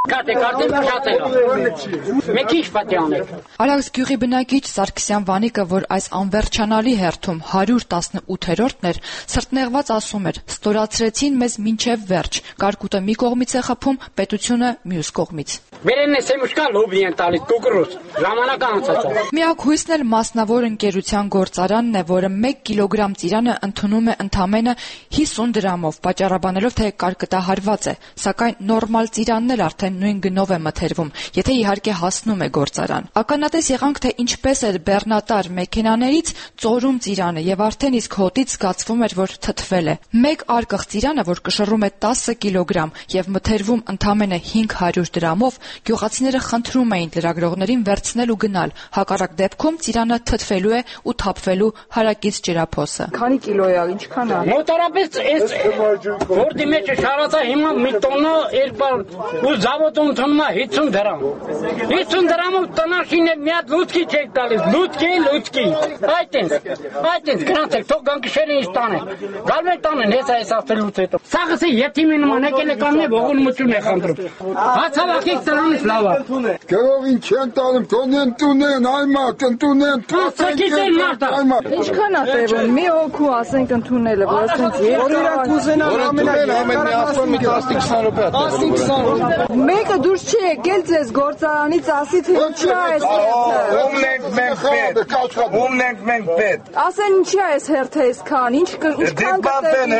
Կատե կատել փշատել։ Մեկ ինչ պատի անեք։ Արաքս գյուղի բնակիչ Սարգսյան Վանիկը, որ այս անվերջանալի հերթում հարյուր տասնութերորդն էր, սրտնեղված ասում էր. «Ստորացրեցին մեզ մինչև վերջ, կարկուտը մի կողմից է խփում, պետությունը մյուս կողմից»։ Վերեն է սեմուշկա լոբի են տալիս կուկրուս, ժամանակ անցած է։ Միակ հույսն էլ մասնավոր ընկերության գործարանն է, որը մեկ կիլոգրամ ծիրանը ընդունում է ընդամենը հիսուն դրամով, պատճառաբանելով, թե կարկտահարված է, սակայն նորմալ ծիրանն էլ արդեն նույն գնով է մթերվում, եթե իհարկե հասնում է գործարան։ Ականատես եղանք, թե ինչպես էր բեռնատար մեքենաներից ծորում ծիրանը եւ արդեն իսկ հոտից զգացվում էր, որ թթվել է։ Մեկ արկղ ծիրանը, որ կշռում է տասը կիլոգրամ եւ մթերվում ընդամենը հինգ հարյուր դրամով, գյուղացիները խնդրում էին լրագրողներին վերցնել ու գնալ, հակառակ դեպքում ծիրանը թթվելու է ու թափվելու հարակից ջրափոսը։ Քանի կիլո է, ինչքան է։ Մոտորապես այս որտի մեջ շարածա հիմա մի տոննա երկար ու զավոտ ընդունում է հիսուն դրամ։ հիսուն դրամով տնաշին է մի հատ լուցկի չեք տալիս, լուցկի, լուցկի։ Այդ են, այդ են, գրանց եք, թող գանքշերը ինչ տանեն։ Գալու եք տանեն, հեսա այս ասելուց հետո։ Սաղս է ետիմի նման եկել է կանն է, ողունմություն է խնդրում։ Հացավակեք տնանից լավ է։ Գերովին չեն տանում, տոնեն տունեն, այմատ, ընտունեն, Ասակից են մարդը։ Ինչքան է տևում, մի հոգու ասենք ընդունելը, որ ասենք որ իրանք ուզենան ամենա ասում մի տասնհինգ րոպե տասնհինգ Մեկը դուրս չի եկել ձեզ գործարանից ասի թե ինչա այս հերթը։ Ումն ենք մենք պետ, ումն ենք մենք պետ։ Ասեն ինչա այս հերթը այսքան, ինչ ինչքան կտեղի։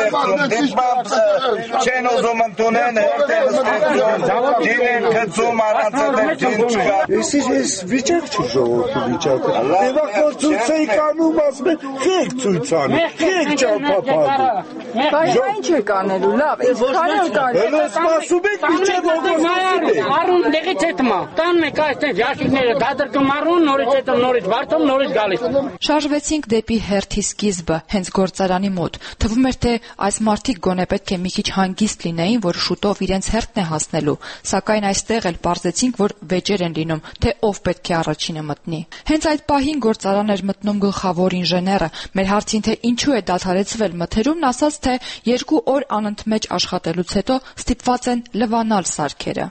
Դիպապ չեն ուզում ընդունեն հերթը ստեղծում։ Դինեն գծում առանցել չկա։ Ես ես վիճակ չի ժողովրդի վիճակը։ Եվա որ ցույց էի կանում ասում են քեք ցույց անի։ Քեք ճապապա։ Բայց ինչ է կանելու, լավ, այսքան էլ կան։ Հələ սպասում եք միջև օգոստոսի։ Արուն դեղից հետմա։ Տան մեկ այստեղ յաշիկները դադրկում արուն, նորից հետո նորից վարտում, նորից գալիս։ Շարժվեցինք դեպի հերթի սկիզբը, հենց գործարանի մոտ։ Թվում էր, թե այս մարդիկ գոնե պետք է մի քիչ հանգիստ լինեին, որ շուտով իրենց հերթն է հասնելու, սակայն այստեղ էլ պարզեցինք, որ վեճեր են լինում, թե ով պետք է առաջինը մտնի։ Հենց այդ պահին գործարան էր մտնում գլխավոր ինժեները։ Մեր հարցին, թե ինչու է դադարեցվել մթերումն, ասաց, թե երկու օր անընդմեջ աշխատելուց հետո ստիպված են լվանալ սարքերը։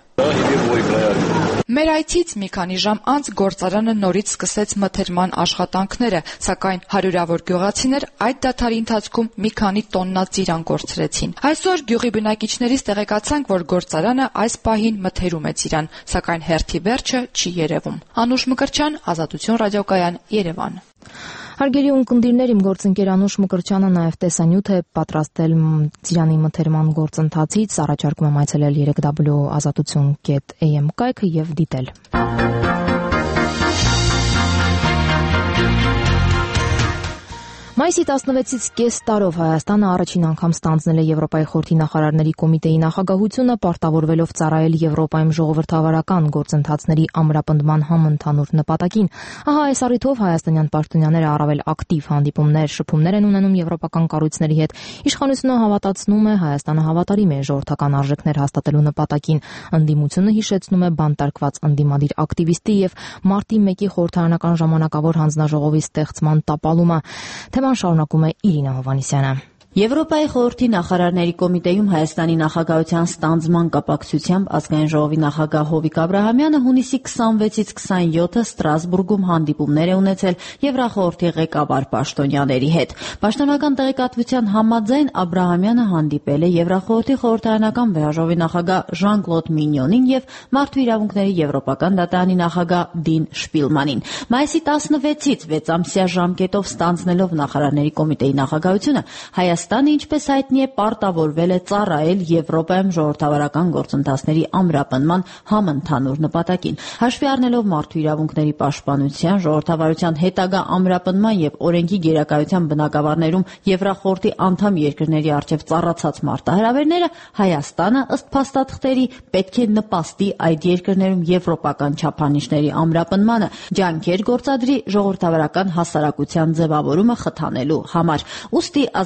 Մեր այցից մի քանի ժամ անց գործարանը նորից սկսեց մթերման աշխատանքները, սակայն հարյուրավոր գյուղացիներ այդ դադարի ընթացքում մի քանի տոննա ծիրան կորցրեցին։ Այսօր գյուղի բնակիչներից տեղեկացանք, որ գործարանը այս պահին մթերում է ծիրան, սակայն հերթի վերջը չի երևում։ Անուշ Մկրտչյան, Ազատություն ռադիոկայան, Երևան։ Հարգելի ունկնդիրներ, իմ գործընկեր Անուշ Մկրտչյանը նաև տեսանյութ է պատրաստել ծիրանի մթերման գործընթացից, առաջարկում եմ այցելել երեք դաբլյու ազատություն կետ էյ էմ կայքը եւ դիտել։ Մայիսի տասնվեցից կես տարով Հայաստանը առաջին անգամ ստանձնել է Եվրոպայի խորհրդի նախարարների կոմիտեի նախագահությունը, պարտավորվելով ծառայել Եվրոպայում ժողովրդավարական գործընթացների ամրապնդման համընդհանուր նպատակին։ Ահա այս առիթով հայաստանյան պաշտոնյաները առավել ակտիվ հանդիպումներ, շփումներ են ունենում եվրոպական կառույցների հետ։ Իշխանությունը հավատացնում է Հայաստանը հավատարիմ է ժողովրդական արժեքներ հաստատելու նպատակին։ Ընդդիմությունը հիշեցնում է բանտարկված ընդդիմադիր ակտիվիստի եւ մարտի մեկի խորհրդարանական ժամանակավոր հանձնաժողովի ստեղծման տապալումը։ Թեման շարունակում է Իրինա Հովհաննիսյանը։ Եվրոպայի խորհրդի նախարարների կոմիտեում Հայաստանի նախագահության ստանձնման կապակցությամբ ազգային ժողովի նախագահ Հովիկ Աբրահամյանը հունիսի քսանվեցից քսանյոթը Ստրասբուրգում հանդիպումներ է ունեցել Եվրախորհրդի ղեկավար պաշտոնյաների հետ։ Պաշտոնական տեղեկատվության համաձայն Աբրահամյանը հանդիպել է Եվրախորհրդի խորհրդարանական վեհաժողովի նախագահ Ժան-Կլոդ Մինյոնին եւ Մարդու իրավունքների եվրոպական դատարանի նախագահ Դին Շպիլմանին։ Մայիսի տասնվեցից վեցամսյա ժամկետով ստանձնելով նախարարների կոմիտեի նախագահությունը Հայաստանը, ինչպես հայտնի է, պարտավորվել է ծառայել Եվրոպայում ժողովրդավարական գործընթացների ամրապնդման համընդհանուր նպատակին։ Հաշվի առնելով մարդու իրավունքների պաշտպանության, ժողովրդավարության հետագա ամրապնդման եւ օրենքի գերակայության բնագավառներում Եվրախորհրդի անդամ երկրների առջև ծառացած մարտահրավերները, Հայաստանը, ըստ փաստաթղթերի, պետք է նպաստի այդ երկրներում եվրոպական չափանիշների ամրապնդմանը, ջանքեր գործադրի ժողովրդավարական հասարակության ձևավորումը խթանելու համար։ Ուստի ազգային ժողովի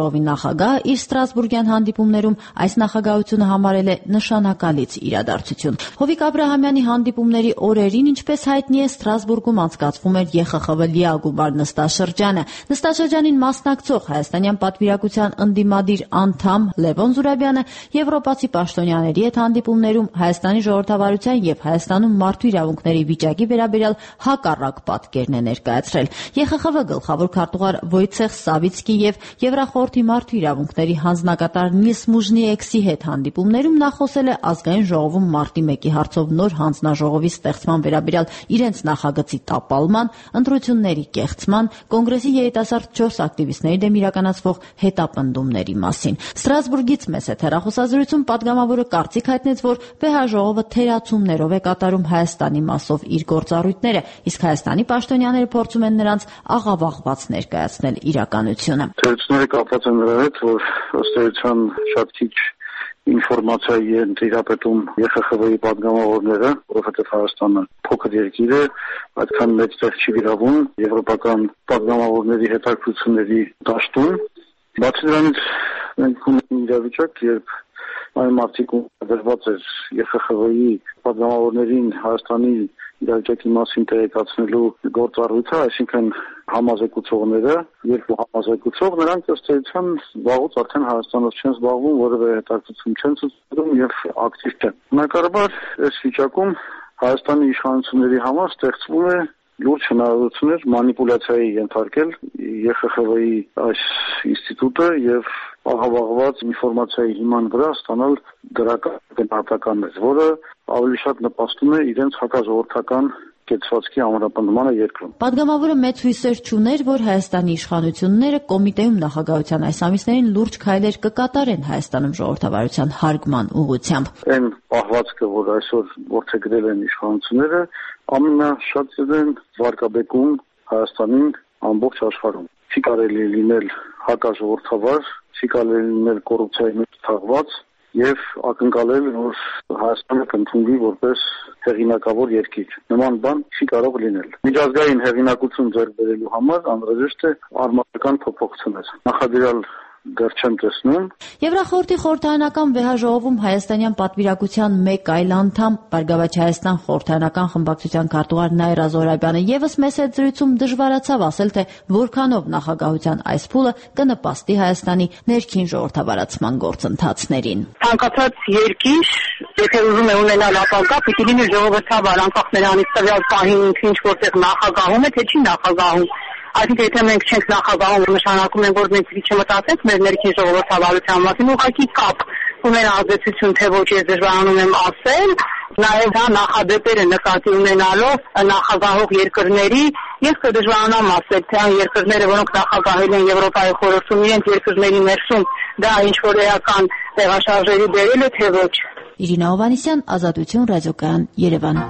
ժողովի նախագահը իր Ստրասբուրգյան հանդիպումներում այս նախագահությունը համարել է նշանակալից իրադարձություն։ Հովիկ Աբրահամյանի հանդիպումների օրերին, ինչպես հայտնի է, Ստրասբուրգում անցկացվում էր Ե Խ Խ V լիագումար նստաշրջանը։ Նստաշրջանին մասնակցող հայաստանյան պատվիրակության ընդդիմադիր անդամ Լևոն Զուրաբյանը եվրոպացի պաշտոնյաների հետ հանդիպումներում Հայաստանի ժողովրդավարության եւ Հայաստանում մարդու իրավունքների վիճակի վերաբերյալ հակառակ պատկերն է ներկայացրել։ Ե Խ Խ V գլխավոր քարտուղար Վոյցեխ Սավիցկի եւ Եվրախորհրդի մարդու իրավունքների հանձնակատար Նիլս Մուժնիեքսի հետ հանդիպումներում նա խոսել է ազգային ժողովում մարտի մեկի հարցով նոր հանձնաժողովի ստեղծման վերաբերյալ իրենց նախագծի տապալման, ընտրությունների կեղծման, կոնգրեսի երիտասարդ չորս ակտիվիստների դեմ իրականացվող հետապնդումների մասին։ Ստրասբուրգից մեծ հեռախոսազրույցում պատգամավորը կարծիք հայտնեց, որ վեհաժողովը թերացումներով է կատարում Հայաստանի մասով իր գործառույթները, իսկ Հայաստանի պաշտոնյաները փորձում են նրանց աղավաղված ներկայացնել իրականությունը։ Թերացումները կապված են նրա հետ, որ ըստ էության շատ քիչ ինֆորմացիայի են տիրապետում Ե Խ Խ V-ի պատգամավորները, որովհետև Հայաստանը փոքր երկիր է, այդքան մեծ տեղ չի գրավում եվրոպական պատգամավորների հետաքրքրությունների դաշտում։ Բացի դրանից մենք ունենք իրավիճակ, երբ այն մարդիկում դրված էր Ե Խ Խ V-ի պատգամավորներին Հայաստանի իրավիճակի մասին տեղեկացնելու գործառույթը, այսինքն համազեկուցողները, երկու համազեկուցող, նրանք ըստ էության վաղուց արդեն Հայաստանով չեն զբաղվում, որևէ հետաքրքրություն չեն ցույցում եւ ակտիվ չեն։ Բնականաբար, այս վիճակում Հայաստանի իշխանությունների համար ստեղծվում է լուրջ հնարավորություններ մանիպուլյացիայի ենթարկել Ե Խ Խ V-ի այս ինստիտուտը եւ աղավաղված ինֆորմացիայի հիման վրա ստանալ դրական գնահատականներ, որը ավելի շատ նպաստում է իրենց հակաժողովրդական կեցվածքի ամրապնդմանը երկրում։ Պատգամավորը մեծ հույսեր չուներ, որ Հայաստանի իշխանությունները կոմիտեում նախագահության այս ամիսներին լուրջ քայլեր կկատարեն Հայաստանում ժողովրդավարության հարգման ուղղությամբ։ Այն պահվածքը, որ այսօր որդեգրել են իշխանությունները, ամենաշատն են վարկաբեկում Հայաստանին ամբողջ աշխարհում։ Չի կարելի լինել հակաժողովրդավար, չի կարելի լինել կոռուպցիայի մեջ թաղված եւ ակնկալել, որ Հայաստանը կընդունվի որպես հեղինակավոր երկիր։ Նման բան չի կարող լինել։ Միջազգային հեղինակություն ձեռք բերելու համար անհրաժեշտ է արմատական փոփոխություններ։ Նախադրյալ դեռ չեմ տեսնում։ Եվրախորհրդի խորհրդարանական վեհաժողովում հայաստանյան պատվիրակության մեկ այլ անդամ, Բարգավաճ Հայաստան խորհրդարանական խմբակցության քարտուղար Նայրա Զոհրաբյանը եւս մեծ հետ զրույցում դժվարացավ ասել, թե որքանով նախագահության այս փուլը կնպաստի Հայաստանի ներքին ժողովրդավարացման գործընթացներին։ Ցանկացած երկիր, եթե ուզում է ունենալ ապագա, պիտի լինի ժողովրդավար, անկախ նրանից տվյալ պահին ինքը ինչ որտեղ նախագահում է, թե չի նախագահում։ Այսինքն եթե մենք չենք նախագահում, նշանակում է, որ մենք քիչ մտածենք մեր ներքին ժողովրդավարության մասին, ուղղակի կապ ունեն ազդեցություն, թե ոչ ես դժվարանում եմ ասել, նաև դա նախադեպերը նկատի ունենալով նախագահող երկրների, ես կդժվարանամ ասել, թե այն երկրները, որոնք նախագահել են Եվրոպայի խորհրդում, իրենց երկրների ներսում դա ինչ որ էական տեղաշարժերի բերել է, թե ոչ։ Իրինա Հովհաննիսյան, Ազատություն, ռադիոկայան, Երևան։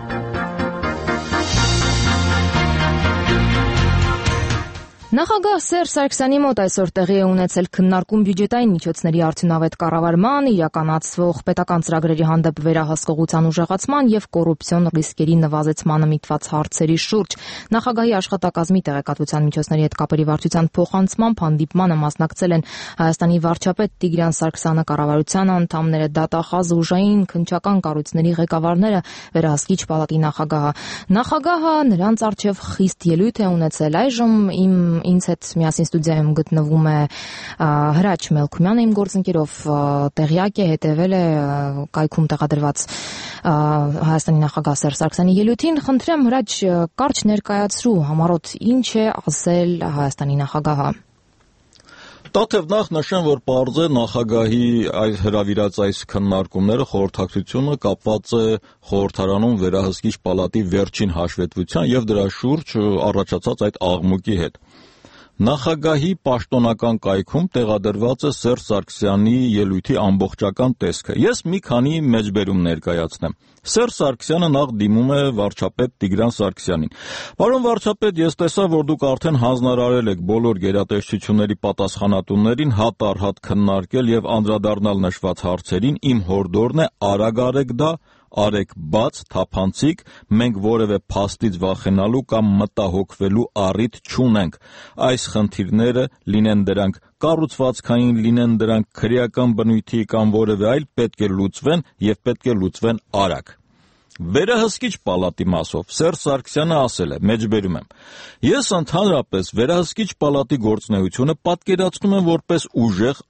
Նախագահ Սերժ Սարգսյանի մոտ այսօր տեղի է ունեցել քննարկում բյուջետային միջոցների արդյունավետ կառավարման, իրականացվող պետական ծրագրերի հանդեպ վերահսկողության ուժեղացման եւ կոռուպցիոն ռիսկերի նվազեցմանը միտված հարցերի շուրջ։ Նախագահի աշխատակազմի տեղեկատվության միջոցների հետ կապերի վարչության փոխանցմամբ հանդիպմանը մասնակցել են Հայաստանի վարչապետ Տիգրան Սարգսյանը, կառավարության անդամները, դատախազ ուժային քննչական կառույցների ղեկավարները, վերահսկիչ պալատի նախագահը։ Նախագահը նրանց առջև խիստ ելույթ է ունեցել։ Այժմ իմ ինձ հետ միասին ստուդիայում գտնվում է Հրաչ Մելքումյանը, իմ գործընկերով տեղյակ է, հետևել է կայքում տեղադրված Հայաստանի նախագահ Սերժ Սարգսյանի ելույթին։ Խնդրեմ Հրաչ, կարճ ներկայացրու համառոտ ինչ է ասել Հայաստանի նախագահը։ Տաթև նախ նշեմ, որ պարզ է նախագահի այս հրավիրած այս քննարկումները, խորհրդակցությունը կապված է խորհրդարանում վերահսկիչ պալատի վերջին հաշվետվության եւ դրա շուրջ առաջացած այդ աղմուկի հետ։ Նախագահի պաշտոնական կայքում տեղադրված է Սերժ Սարգսյանի ելույթի ամբողջական տեսքը։ Ես մի քանի մեջբերում ներկայացնեմ։ Սերժ Սարգսյանը նախ դիմում է վարչապետ Տիգրան Սարգսյանին։ Պարոն վարչապետ, ես տեսա, որ դուք արդեն հանձնարարել եք բոլոր գերատեսչությունների պատասխանատուներին հատ առ հատ քննարկել եւ անդրադառնալ նշված հարցերին։ Իմ հորդորն է արագ արեք դա, արեք բաց, թափանցիկ, մենք որևէ փաստից վախենալու կամ մտահոգվելու առիթ չունենք։ Այս խնդիրները, լինեն դրանք կառուցվածքային, լինեն դրանք քրեական բնույթի կամ որևէ այլ, պետք է լուծվեն եւ պետք է լուծվեն արագ։ Վերահսկիչ պալատի մասով Սերժ Սարգսյանը ասել է, մեջբերում եմ. Ես ընդհանրապես վերահսկիչ պալատի գործունեությունը պատկերացնում եմ որպես ուժեղ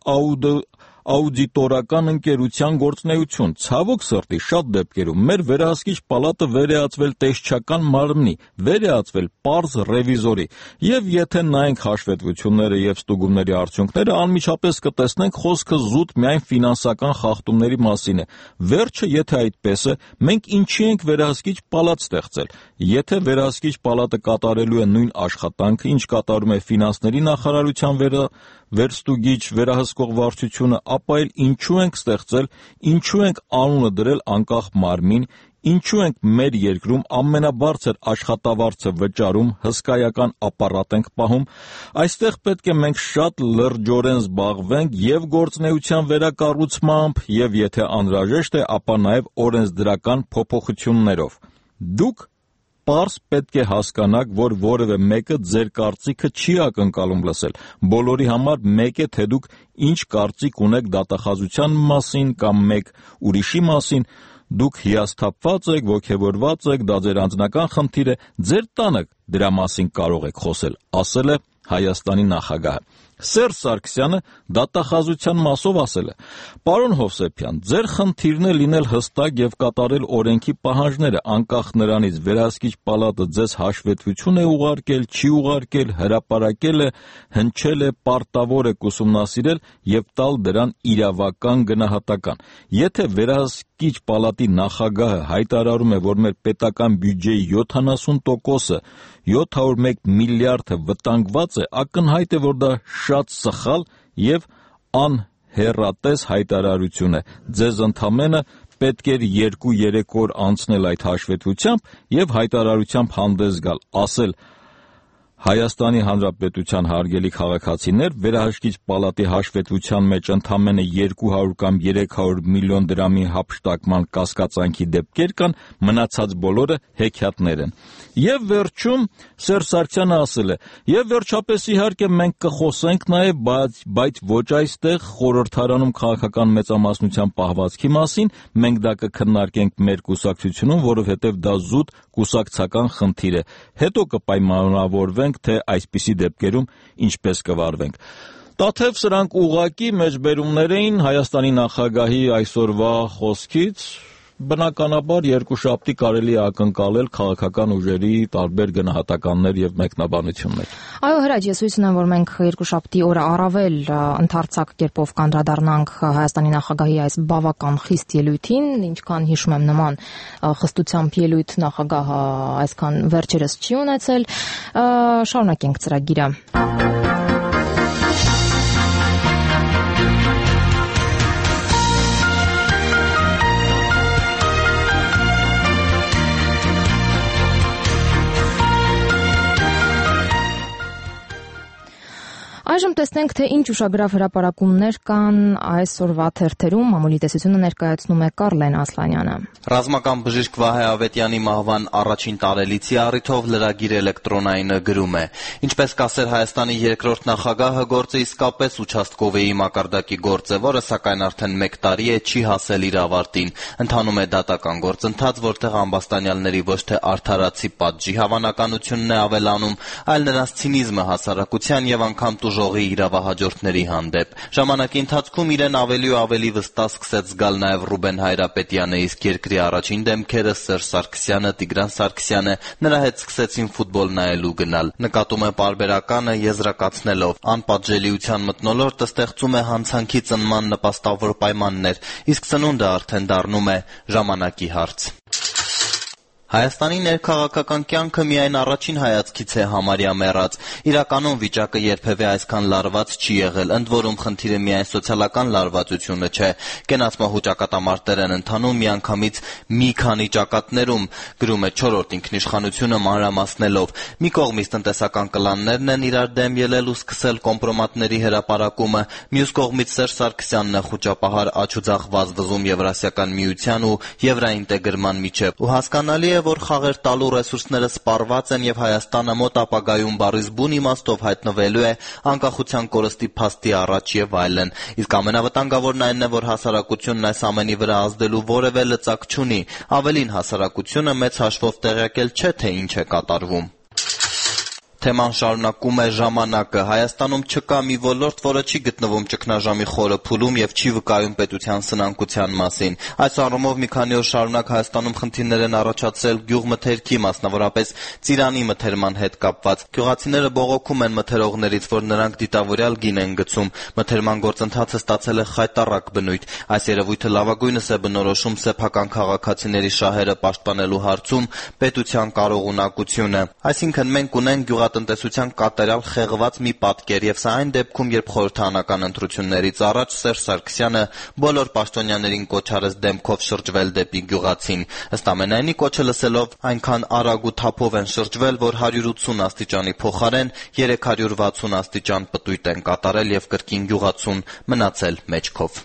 աուդիտորական ընկերության գործունեություն։ Ցավոք սրտի, շատ դեպքերում մեր վերահսկիչ պալատը վերեացվել տեսչական մարմնի, վերեացվել պարզ ռևիզորի, եւ եթե նայենք հաշվետվությունները եւ ստուգումների արդյունքները, անմիջապես կտեսնենք խոսքը զուտ միայն ֆինանսական խախտումների մասին է։ Վերջը, եթե այդպես է, մենք ինչի ենք վերահսկիչ պալատ ստեղծել։ Եթե վերահսկիչ պալատը կատարելու է նույն աշխատանքը, ինչ կատարում է ֆինանսների նախարարության վերա վերստուգիչ վերահսկող վարչությունը, ապա էլ ինչու ենք ստեղծել, ինչու ենք անունը դրել անկախ մարմին, ինչու ենք մեր երկրում ամենաբարձր աշխատավարձը վճարում, հսկայական ապարատ ենք պահում, այստեղ պետք է մենք շատ լրջորեն զբաղվենք եւ գործունեության վերակառուցմամբ, եւ եթե անհրաժեշտ է, ապա նաեւ օրենսդրական փոփոխություններով։ Դուք պարզ պետք է հասկանաք, որ որևէ մեկը ձեր կարծիքը չի ակնկալում լսել։ Բոլորի համար մեկ է, թե դուք ինչ կարծիք ունեք դատախազության մասին կամ մեկ ուրիշի մասին, դուք հիասթափված եք, ոգևորված եք, դա ձեր անձնական խնդիր է, ձեր տանը դրա մասին կարող եք խոսել, ասել է Հայաստանի նախագահը։ Սերժ Սարգսյանը դատախազության մասով ասել է. Պարոն Հովսեփյան, ձեր խնդիրն է լինել հստակ եւ կատարել օրենքի պահանջները, անկախ նրանից վերահսկիչ պալատը ձեզ հաշվետվություն է ուղարկել, չի ուղարկել, հրապարակել է, հնչել է, պարտավոր է ուսումնասիրել եւ տալ դրան իրավական գնահատական։ Եթե վերահսկիչ պալատի նախագահը հայտարարում է, որ մեր պետական բյուջեի յոթանասուն տոկոսը յոթ հարյուր մեկ միլիարդը վտանգված է, ակնհայտ է, որ դա շատ սխալ եւ անհեռատես հայտարարություն է։ Ձեզ ընդամենը պետք էր երկու-երեք օր անցնել այդ հաշվետվությամբ եւ հայտարարությամբ հանդես գալ, ասել Հայաստանի Հանրապետության հարգելի քաղաքացիներ, վերահսկիչ պալատի հաշվետվության մեջ ընդամենը երկու հարյուր կամ երեք հարյուր միլիոն դրամի հափշտակման կասկածանքի դեպքեր կան, մնացած բոլորը հեքիաթներ են։ Եվ վերջում Սերժ Սարգսյանը ասել է. «Եվ վերջապես իհարկե մենք կխոսենք նաև, բայց բայց ոչ այստեղ խորհրդարանում քաղաքական մեծամասնության պահվածքի մասին, մենք դա կքննարկենք մեր կուսակցությունում, որովհետև դա զուտ կուսակցական խնդիր է։ Հետո կպայմանավորվենք, թե այսպիսի դեպքերում ինչպես կվարվենք»։ Տաթև սրանք ուղղակի մեջբերումներ էին Հայաստանի նախագահի այսօրվա խոսքից։ Բնականաբար երկուշաբթի կարելի է ակնկալել քաղաքական ուժերի տարբեր գնահատականներ եւ մեկնաբանություններ։ Այո, Հրաչ, ես հույս ունեմ, որ մենք երկուշաբթի օրը առավել ընդարձակ կերպով կանդրադառնանք Հայաստանի նախագահի այս բավական խիստ ելույթին, ինչքան հիշում եմ նման խստությամբ ելույթ նախագահը այսքան վերջերս չի ունեցել։ Շարունակենք ծրագիրը։ Այժմ տեսնենք, թե ինչ ուշագրավ հրապարակումներ կան այսօրվա թերթերում։ Մամուլի տեսությունը ներկայացնում է Կարլեն Ասլանյանը։ Ռազմական բժիշկ Վահե Ավետյանի մահվան առաջին տարելիցի առիթով լրագիր էլեկտրոնայինը գրում է. Ինչպես կասեր Հայաստանի երկրորդ նախագահը, գործը իսկապես ուչաստկովեի մակարդակի գործ է, որը սակայն արդեն մեկ տարի է չի հասել իր ավարտին։ Ընթանում է դատական գործընթաց, որտեղ ամբաստանյալների ոչ թե արդարացի պատժի հավանականությունն է ավելանում, այլ նրանց ցինիզմը հասարակության եւ անգամ ժողի իրավահաջորդների հանդեպ։ Ժամանակի ընթացքում իրեն ավելի ու ավելի վստահ սկսեց զգալ նաև Ռուբեն Հայրապետյանը, իսկ երկրի առաջին դեմքերը Սերժ Սարգսյանը, Տիգրան Սարգսյանը նրա հետ սկսեցին ֆուտբոլ նայելու գնալ։ Նկատում է պարբերականը եզրակացնելով. անպատժելիության մթնոլորտը ստեղծում է հանցանքի ծնման նպաստավոր պայմաններ, իսկ ծնունդը արդեն դառնում է ժամանակի հարց։ Հայաստանի ներքաղաքական կյանքը միայն առաջին հայացքից է համարյա մեռած։ Իրականում վիճակը երբևէ այսքան լարված չի եղել, ընդ որում խնդիրը միայն սոցիալական լարվածությունը չէ։ Կենացմահու ճակատամարտեր են ընթանում միանգամից մի քանի ճակատներում, գրում է չորրորդ ինքնիշխանությունը մանրամասնելով։ Մի կողմից տնտեսական կլաններն են իրար դեմ ելել ու սկսել կոմպրոմատների հրապարակումը, մյուս կողմից Սերժ Սարգսյանն է խուճապահար աջ ու ձախ վազվզում Եվրասիական միության ու եվրաինտեգրման միջև։ Ու հասկանալի է, որ խաղեր տալու ռեսուրսները սպառված են եւ Հայաստանը մոտ ապագայում բառից բուն իմաստով հայտնվելու է անկախության կորստի փաստի առաջ եւ այլն։ Իսկ ամենավտանգավորն այն է, որ հասարակությունն այս ամենի վրա ազդելու որևէ լծակ չունի։ Ավելին, հասարակությունը մեծ հաշվով տեղյակել չէ, թե ինչ է կատարվում։ Թեման շարունակում է ժամանակը։ Հայաստանում չկա մի ոլորտ, որը չի գտնվում ճգնաժամի խորը փուլում եւ չի վկայում պետության սնանկության մասին։ Այս առումով մի քանի օր շարունակ Հայաստանում խնդիրներ են առաջացրել գյուղմթերքի, մասնավորապես ծիրանի մթերման հետ կապված։ Գյուղացիները բողոքում են մթերողներից, որ նրանք դիտավորյալ գին են գցում։ Մթերման գործընթացը ստացել է խայտառակ բնույթ։ Այս երևույթը լավագույնս է բնորոշում սեփական քաղաքացիների շահերը պաշտպանելու հարցում պետության կարողունակությունը։ Այսինքն մենք ունենք տնտեսության կատարյալ խեղված մի պատկեր եւ սա այն դեպքում, երբ խորհրդարանական ընտրություններից առաջ Սերժ Սարգսյանը բոլոր պաշտոնյաներին կոչ արեց դեմքով շրջվել դեպի գյուղացին։ Ըստ ամենայնի կոչը լսելով այնքան արագ ու թափով են շրջվել, որ հարյուր ութսուն աստիճանի փոխարեն երեք հարյուր վաթսուն աստիճան պտույտ են կատարել եւ կրկին գյուղացուն մնացել մեջքով։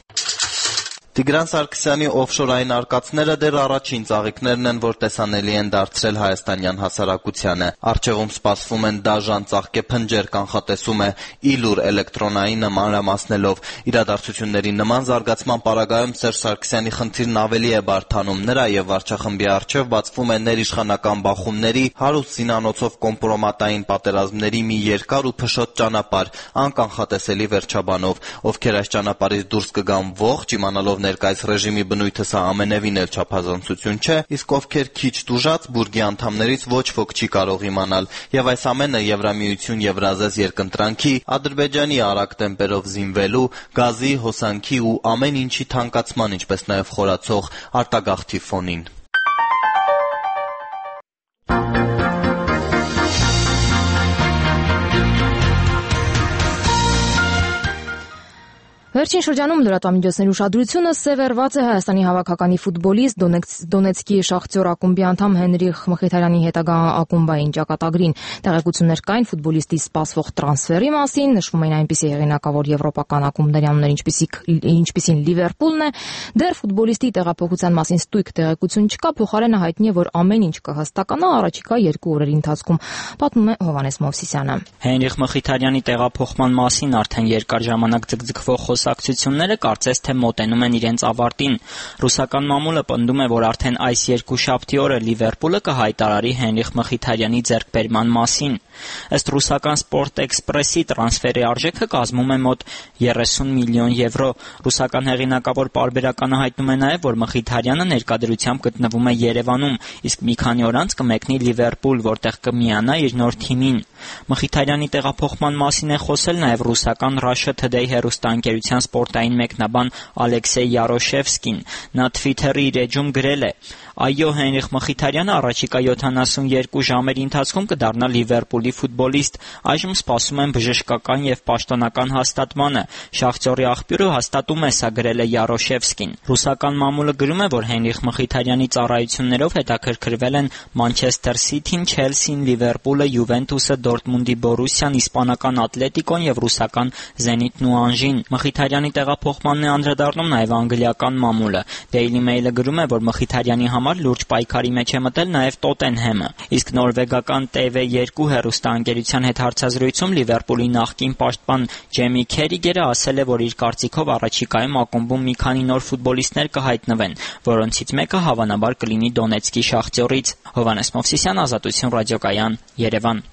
Տիգրան Սարգսյանի օֆշորային արկածները դեռ առաջին ծաղիկներն են, որ տեսանելի են դարձրել հայաստանյան հասարակությանը։ Առջևում սպասվում են դաժան ծաղկեփնջեր, կանխատեսում է Իլուր էլեկտրոնայինը մանրամասնելով։ Իրադարձությունների նման զարգացման պարագայում Սերժ Սարգսյանի խնդիրն ավելի է բարդանում։ Նրա եւ վարչախմբի առջև բացվում է ներիշխանական բախումների, հարուստ զինանոցով կոմպրոմատային պատերազմների մի երկար ու փշոտ ճանապարհ, անկանխատեսելի վերջաբանով։ Ովքեր այս ճանապարհից դուրս կգան ողջ, իմանալով ներկայիս ռեժիմի բնույթը սա ամենևին էլ չափազանցություն չէ, իսկ ովքեր քիչ տուժած բուրգի անդամներից ոչ ոք չի կարող իմանալ, եւ այս ամենը Եվրամիություն Եվրազես երկընտրանքի, Ադրբեջանի արագ տեմպերով զինվելու, գազի, հոսանքի ու ամեն ինչի թանկացման, ինչպես նաեւ խորացող արտագաղթի ֆոնին։ Վերջին շրջանում լրատվամիջոցների ուշադրությունը սևեռված է Հայաստանի հավաքականի ֆուտբոլիստ Դոնեցկի Շախտյոր ակումբի անդամ Հենրիխ Մխիթարյանի հետագա ակումբային ճակատագրին։ Տեղեկություններ կային ֆուտբոլիստի սպասվող տրանսֆերի մասին, նշվում էին այնպիսի հեղինակավոր եվրոպական ակումբների անուններ, ինչպիսին Լիվերպուլն է։ Դեռ ֆուտբոլիստի տեղափոխության մասին ստույգ տեղեկություն չկա, փոխարենը հայտնի է, որ ամեն ինչ կհստականա առաջիկա երկու օրերի ընթացքում, պատմում է Հովհաննես Մովսիսյանը։ Հենրիխ Մխիթարյանի տեղափոխման մասին արդեն երկար ժամանակ ձգձգվող խոսակցությունները կարծես թե մոտենում են իրենց ավարտին։ Ռուսական մամուլը պնդում է, որ արդեն այս երկուշաբթի օրը Լիվերպուլը կհայտարարի Հենրիխ Մխիթարյանի ձեռքբերման մասին։ Ըստ ռուսական Sport Express-ի տրանսֆերի արժեքը կազմում է մոտ երեսուն միլիոն եվրո։ Ռուսական հեղինակավոր պարբերականը հայտնում է նաև, որ Մխիթարյանը ներկայությամբ գտնվում է Երևանում, իսկ մի քանի օր անց կմեկնի Լիվերպուլ, որտեղ կմիանա իր նոր թիմին։ Մխիթարյանի տեղափոխման մասին է խոսել նաև ռուսական Russia Today հեռուստաընկերության սպորտային մեկնաբան Ալեքսեյ Յարոշևսկին։ Նա Twitter-ի իր էջում գրել է. «Այո, Հենրիխ Մխիթարյանը առաջիկա յոթանասունյերկու ժամերի ընթացքում կդառնա Լիվերպուլի ֆուտբոլիստ։ Այժմ սպասում են բժշկական եւ պաշտոնական հաստատմանը։ Շախտյորի աղբյուրը հաստատում է սա», գրել է Յարոշևսկին։ Ռուսական մամուլը գրում է, որ Հենրիխ Մխիթարյանի ծառայություններով հետաքրքրվել են Մանչեսթեր Սիթին, Չելսին, Լիվերպուլը, Յուվենտուսը, Դորտմունդի Բորուսիան, իսպանական Ատլետիկոն եւ ռուսական Զենիտն ու Անժին։ Մխիթարյանի տեղափոխմանն է անդրադառնում նաեւ անգլիական մամուլը։ Daily Mail-ը գրում է, որ Մխիթարյանի համար լուրջ պայքարի մեջ է մտել նաև Տոտենհեմը, իսկ նորվեգական T V two հեռուստաընկերության հետ հարցազրույցում Լիվերպուլի նախկին պաշտպան Ջեմի Քերիգերը ասել է, որ իր կարծիքով առաջիկայում ակումբում մի քանի նոր ֆուտբոլիստներ կհայտնվեն, որոնցից մեկը հավանաբար կլինի Դոնեցկի Շախտյորից։ Հովհաննես Մովսիսյան, Ազատություն ռադիոկայան, Երևան։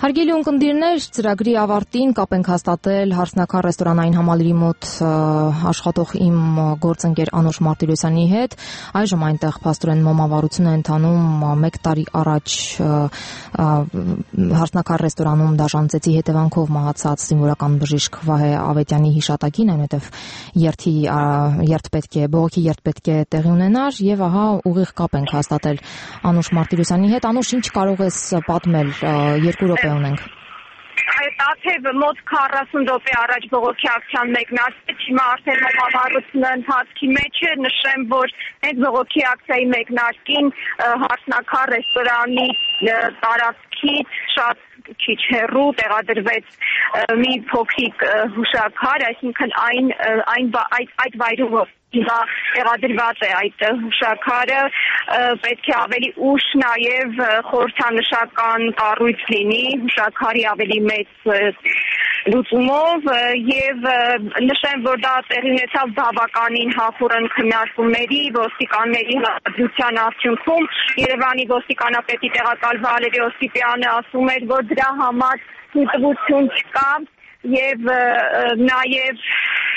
Հարգելի ունկնդիրներ, ծրագրի ավարտին կապ ենք հաստատել Հարսնաքար ռեստորանային համալիրի մոտ աշխատող իմ գործընկեր Անուշ Մարտիրոսյանի հետ։ Այժմ այնտեղ փաստորեն մոմավառություն է ընթանում մեկ տարի առաջ Հարսնաքար ռեստորանում դաշնցեցի հետևանքով մահացած զինվորական բժիշկ Վահե Ավետյանի հիշատակին, այնուհետև երթի երթ պետք է բողոքի երթ պետք է տեղի ունենար եւ ահա ուղիղ կապ ենք հաստատել Անուշ Մարտիրոսյանի հետ։ Անուշ, ինչ կարող ես պատմել երկու րոպե ունենք։ Այդ աթև մոտ քառասուն րոպե առաջ բողոքի ակցիան մեկնարկեց, հիմա արդեն մոմավառությունը ընթացքի մեջ է, նշեմ, որ այդ բողոքի ակցիայի մեկնարկին Հարսնաքար ռեստորանի տարածքից շատ քիչ հեռու տեղադրվեց մի փոքրիկ հուշաքար, այսինքն այն այն այդ այդ վայրում Հիմա տեղադրված է այդ հուշաքարը, պետք է ավելի ուշ նաև խորհրդանշական կառույց լինի, հուշաքարի ավելի մեծ լուծումով եւ նշեմ, որ դա տեղի ունեցավ բավականին հախուռն քննարկումների, ոստիկանների հանդիպության արդյունքում Երևանի ոստիկանապետի տեղակալ Վալերի Օսիպյանը ասում էր, որ դրա համար թույլտվություն չկա եւ նաեւ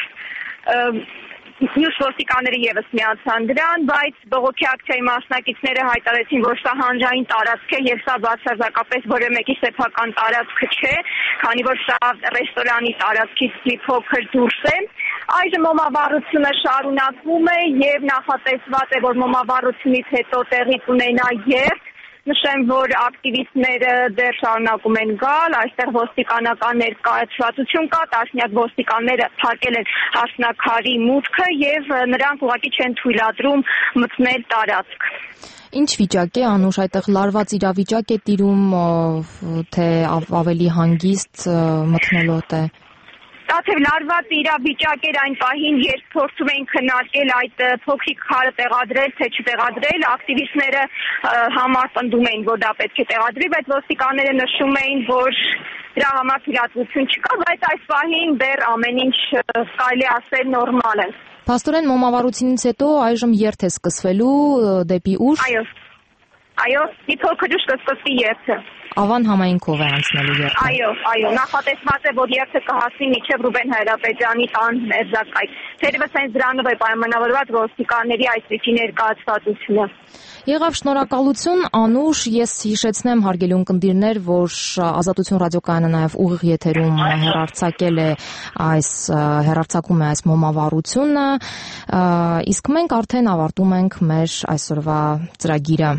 Մյուս ոստիկանները եւս միացան դրան, բայց բողոքի ակցիայի մասնակիցները հայտարարեցին, որ սա հանրային տարածք է եւ սա բացարձակապես որևէ մեկի սեփական տարածքը չէ, քանի որ սա ռեստորանի տարածքից մի փոքր դուրս է։ Այժմ մոմավառությունը շարունակվում է եւ նախատեսված է, որ մոմավառությունից հետո տեղի կունենա երթ։ Նշեմ, որ ակտիվիստները դեռ շարունակում են գալ, այստեղ ոստիկանական ներկայացվածություն կա, տասնյակ ոստիկանները փակել են Հարսնաքարի մուտքը եւ նրանք ուղղակի չեն թույլատրում մտնել տարածք։ Ինչ վիճակ է, Անուշ, այդտեղ լարված իրավիճակ է տիրում, թե ավելի հանգիստ մթնոլորտ է։ Տաթև լարված իրավիճակ էր այն պահին, երբ փորձում էին քննարկել այդ փոքրիկ քարը տեղադրել, թե չտեղադրել, ակտիվիստները համապնդում էին, որ դա պետք է տեղադրի, բայց ոստիկանները նշում էին, որ դրա համար թույլատվություն չկա, բայց այս պահին դեռ ամեն ինչ կարելի ասել նորմալ է։ Փաստորեն մոմավառությունից հետո այժմ երթ է սկսվելու դեպի ուշ։ Այո։ Այո, մի փոքր ուշ կսկսվի երթը։ Ավան համայնքով է անցնելու երթը։ Այո, այո, նախատեսված է, որ երթը կհասնի մինչև Ռուբեն Հայրապետյանի տան մերձակայք։ Թերևս հենց դրանով է պայմանավորված ոստիկանների այսպիսի ներկայացվածությունը։ Եղավ, շնորհակալություն, Անուշ, ես հիշեցնեմ հարգելի ունկնդիրներ, որ Ազատություն ռադիոկայանը նաև ուղիղ եթերում հեռարձակել է այս հեռարձակում է այս մոմավառությունը, իսկ մենք արդեն ավարտում ենք մեր այսօրվա ծրագիրը։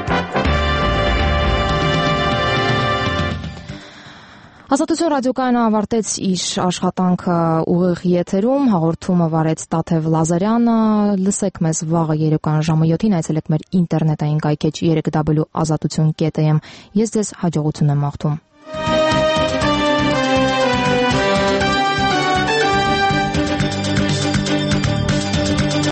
Ազատություն ռադիոկայանը ավարտեց իր աշխատանքը ուղիղ եթերում, հաղորդումը վարեց Տաթև Լազարյանը, լսեք մեզ վաղը երեկոյան ժամը յոթին, այցելեք մեր ինտերնետային կայքեջ երեք w ազատություն կետ am, ես ձեզ հաջողություն եմ մաղթում։